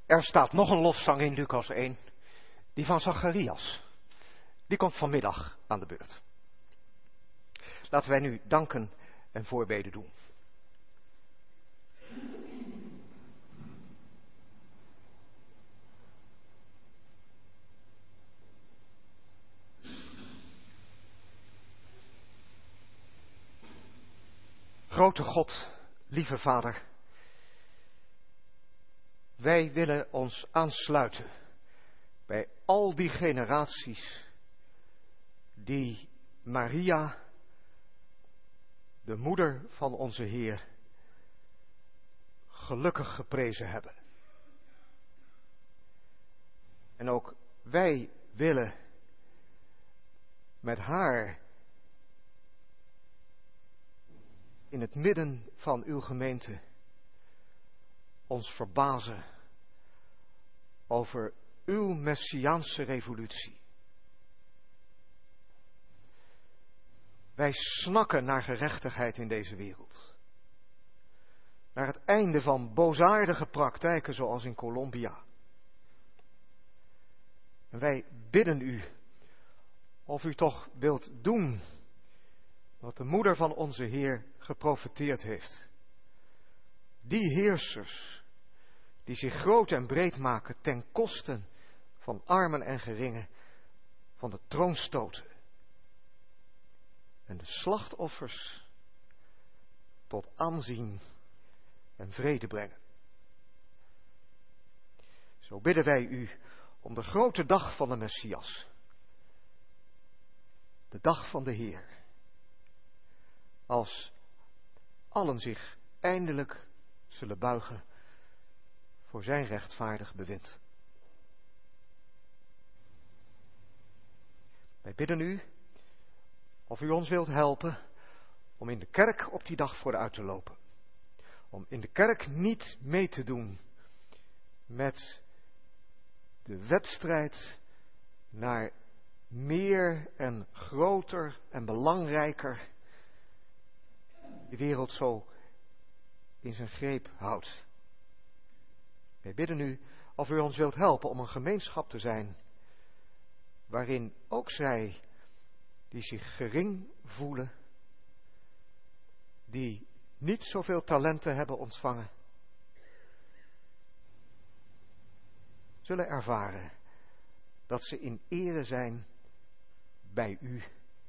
Er staat nog een lofzang in Lucas 1, die van Zacharias. Die komt vanmiddag aan de beurt. Laten wij nu danken en voorbeden doen. Grote God, lieve Vader, wij willen ons aansluiten bij al die generaties die Maria, de moeder van onze Heer, gelukkig geprezen hebben. En ook wij willen met haar in het midden van uw gemeente ons verbazen over uw messiaanse revolutie. Wij snakken naar gerechtigheid in deze wereld. Naar het einde van boosaardige praktijken zoals in Colombia. En wij bidden u of u toch wilt doen wat de moeder van onze Heer geprofeteerd heeft. Die heersers die zich groot en breed maken ten koste van armen en geringen, van de troon stoten. En de slachtoffers tot aanzien en vrede brengen. Zo bidden wij u om de grote dag van de Messias. De dag van de Heer. Als allen zich eindelijk zullen buigen voor zijn rechtvaardig bewind. Wij bidden u of u ons wilt helpen om in de kerk op die dag vooruit te lopen. Om in de kerk niet mee te doen met de wedstrijd naar meer en groter en belangrijker de wereld zo in zijn greep houdt. Wij bidden u of u ons wilt helpen om een gemeenschap te zijn waarin ook zij die zich gering voelen, die niet zoveel talenten hebben ontvangen, zullen ervaren dat ze in ere zijn bij u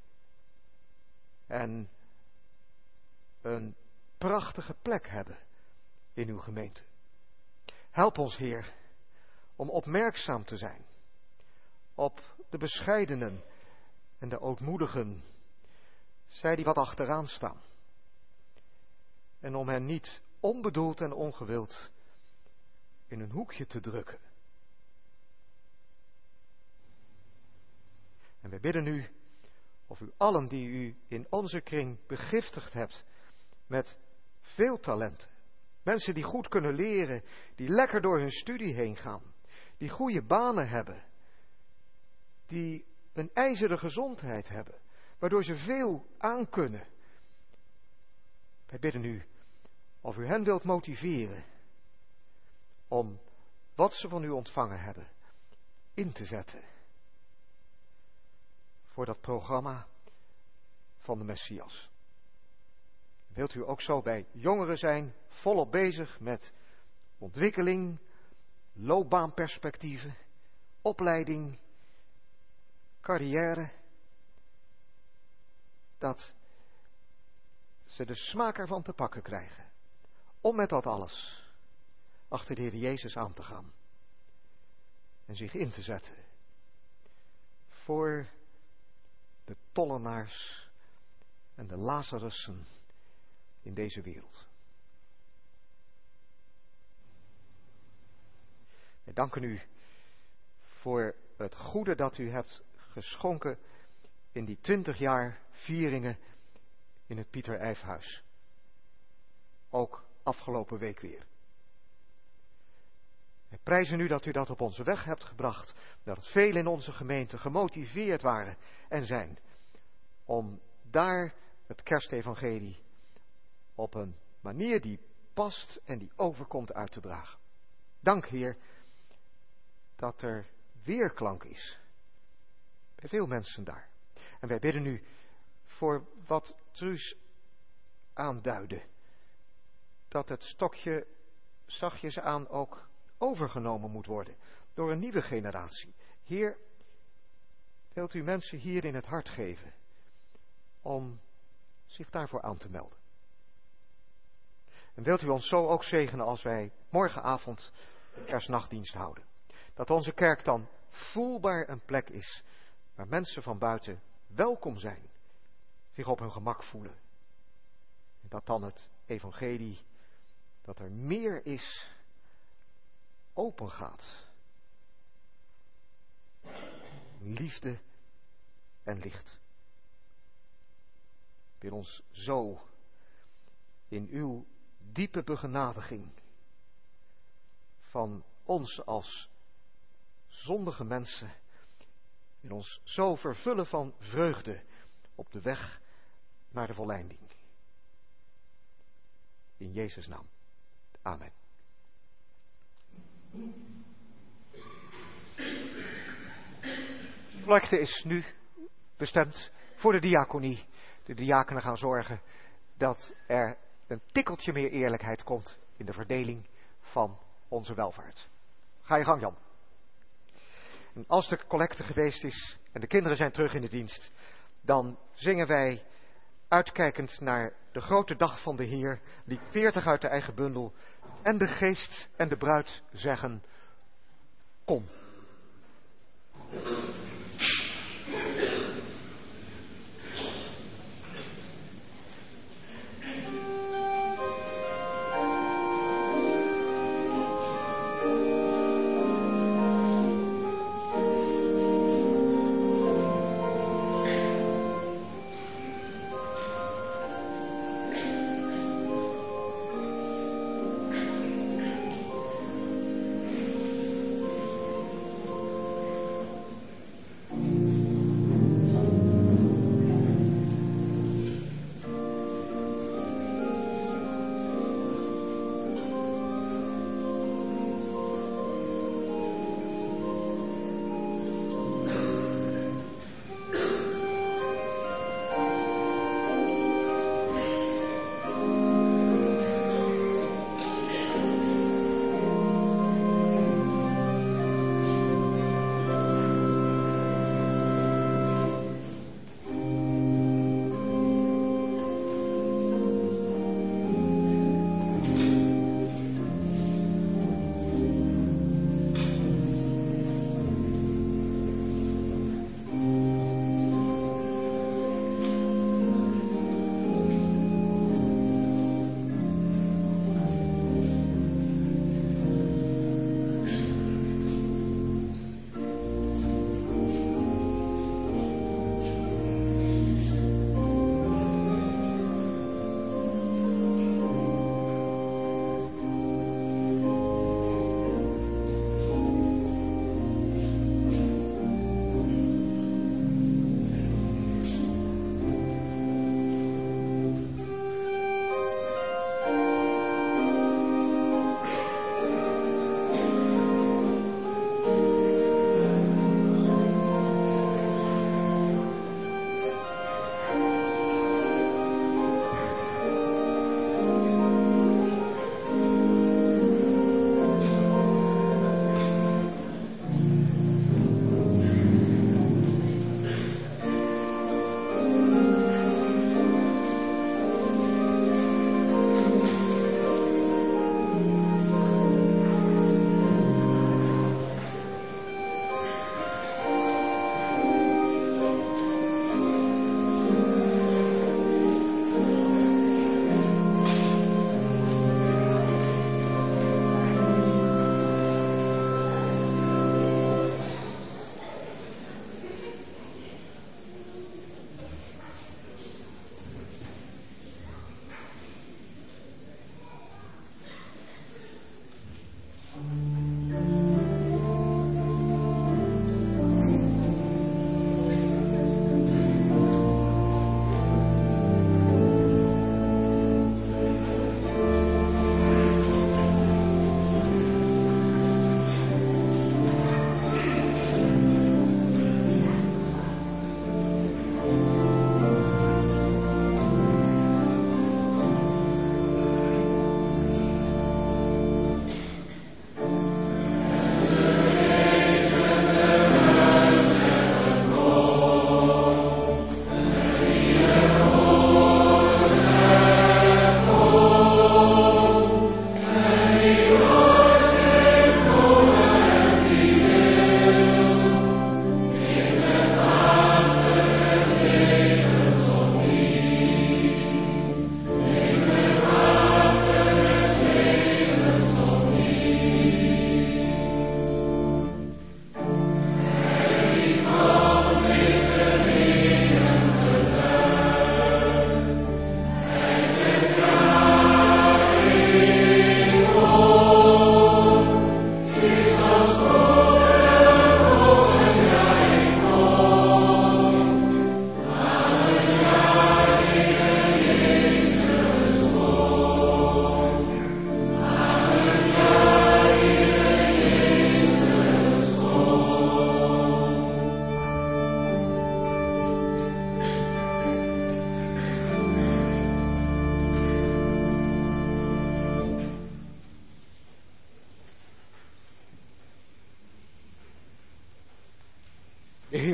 en een prachtige plek hebben in uw gemeente. Help ons, Heer, om opmerkzaam te zijn op de bescheidenen en de ootmoedigen, zij die wat achteraan staan. En om hen niet onbedoeld en ongewild in een hoekje te drukken. En wij bidden u of u allen die u in onze kring begiftigd hebt met veel talenten, mensen die goed kunnen leren, die lekker door hun studie heen gaan, die goede banen hebben, die een ijzeren gezondheid hebben, waardoor ze veel aankunnen. Wij bidden u of u hen wilt motiveren om wat ze van u ontvangen hebben in te zetten voor dat programma van de Messias. Wilt u ook zo bij jongeren zijn, volop bezig met ontwikkeling, loopbaanperspectieven, opleiding, carrière, dat ze de smaak ervan te pakken krijgen, om met dat alles achter de Heer Jezus aan te gaan en zich in te zetten voor de tollenaars en de Lazarussen in deze wereld. Wij danken u voor het goede dat u hebt geschonken in die 20 jaar vieringen in het Pieter Ijfhuis. Ook afgelopen week weer. Wij prijzen u dat u dat op onze weg hebt gebracht. Dat het velen in onze gemeente gemotiveerd waren en zijn om daar het kerstevangelie op een manier die past en die overkomt uit te dragen. Dank, Heer, dat er weerklank is bij veel mensen daar. En wij bidden nu voor wat Truus aanduidde, dat het stokje zachtjes aan ook overgenomen moet worden door een nieuwe generatie. Heer, wilt u mensen hier in het hart geven om zich daarvoor aan te melden. En wilt u ons zo ook zegenen als wij morgenavond kerstnachtdienst houden. Dat onze kerk dan voelbaar een plek is waar mensen van buiten welkom zijn, zich op hun gemak voelen. En dat dan het evangelie, dat er meer is, open gaat. Liefde en licht. Wil ons zo in uw diepe begenadiging van ons als zondige mensen, wil ons zo vervullen van vreugde op de weg naar de volleinding. In Jezus' naam. Amen. De collecte is nu bestemd voor de diaconie. De diakenen gaan zorgen dat er een tikkeltje meer eerlijkheid komt in de verdeling van onze welvaart. Ga je gang, Jan. En als de collecte geweest is en de kinderen zijn terug in de dienst, dan zingen wij uitkijkend naar de grote dag van de Heer, lied 40 uit de eigen bundel, en de geest en de bruid zeggen, kom.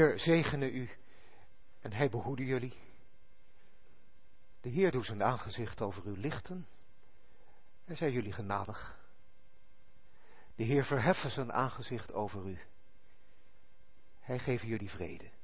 Heer zegene u en hij behoede jullie. De Heer doet zijn aangezicht over u lichten en zij jullie genadig. De Heer verheffen zijn aangezicht over u. Hij geeft jullie vrede.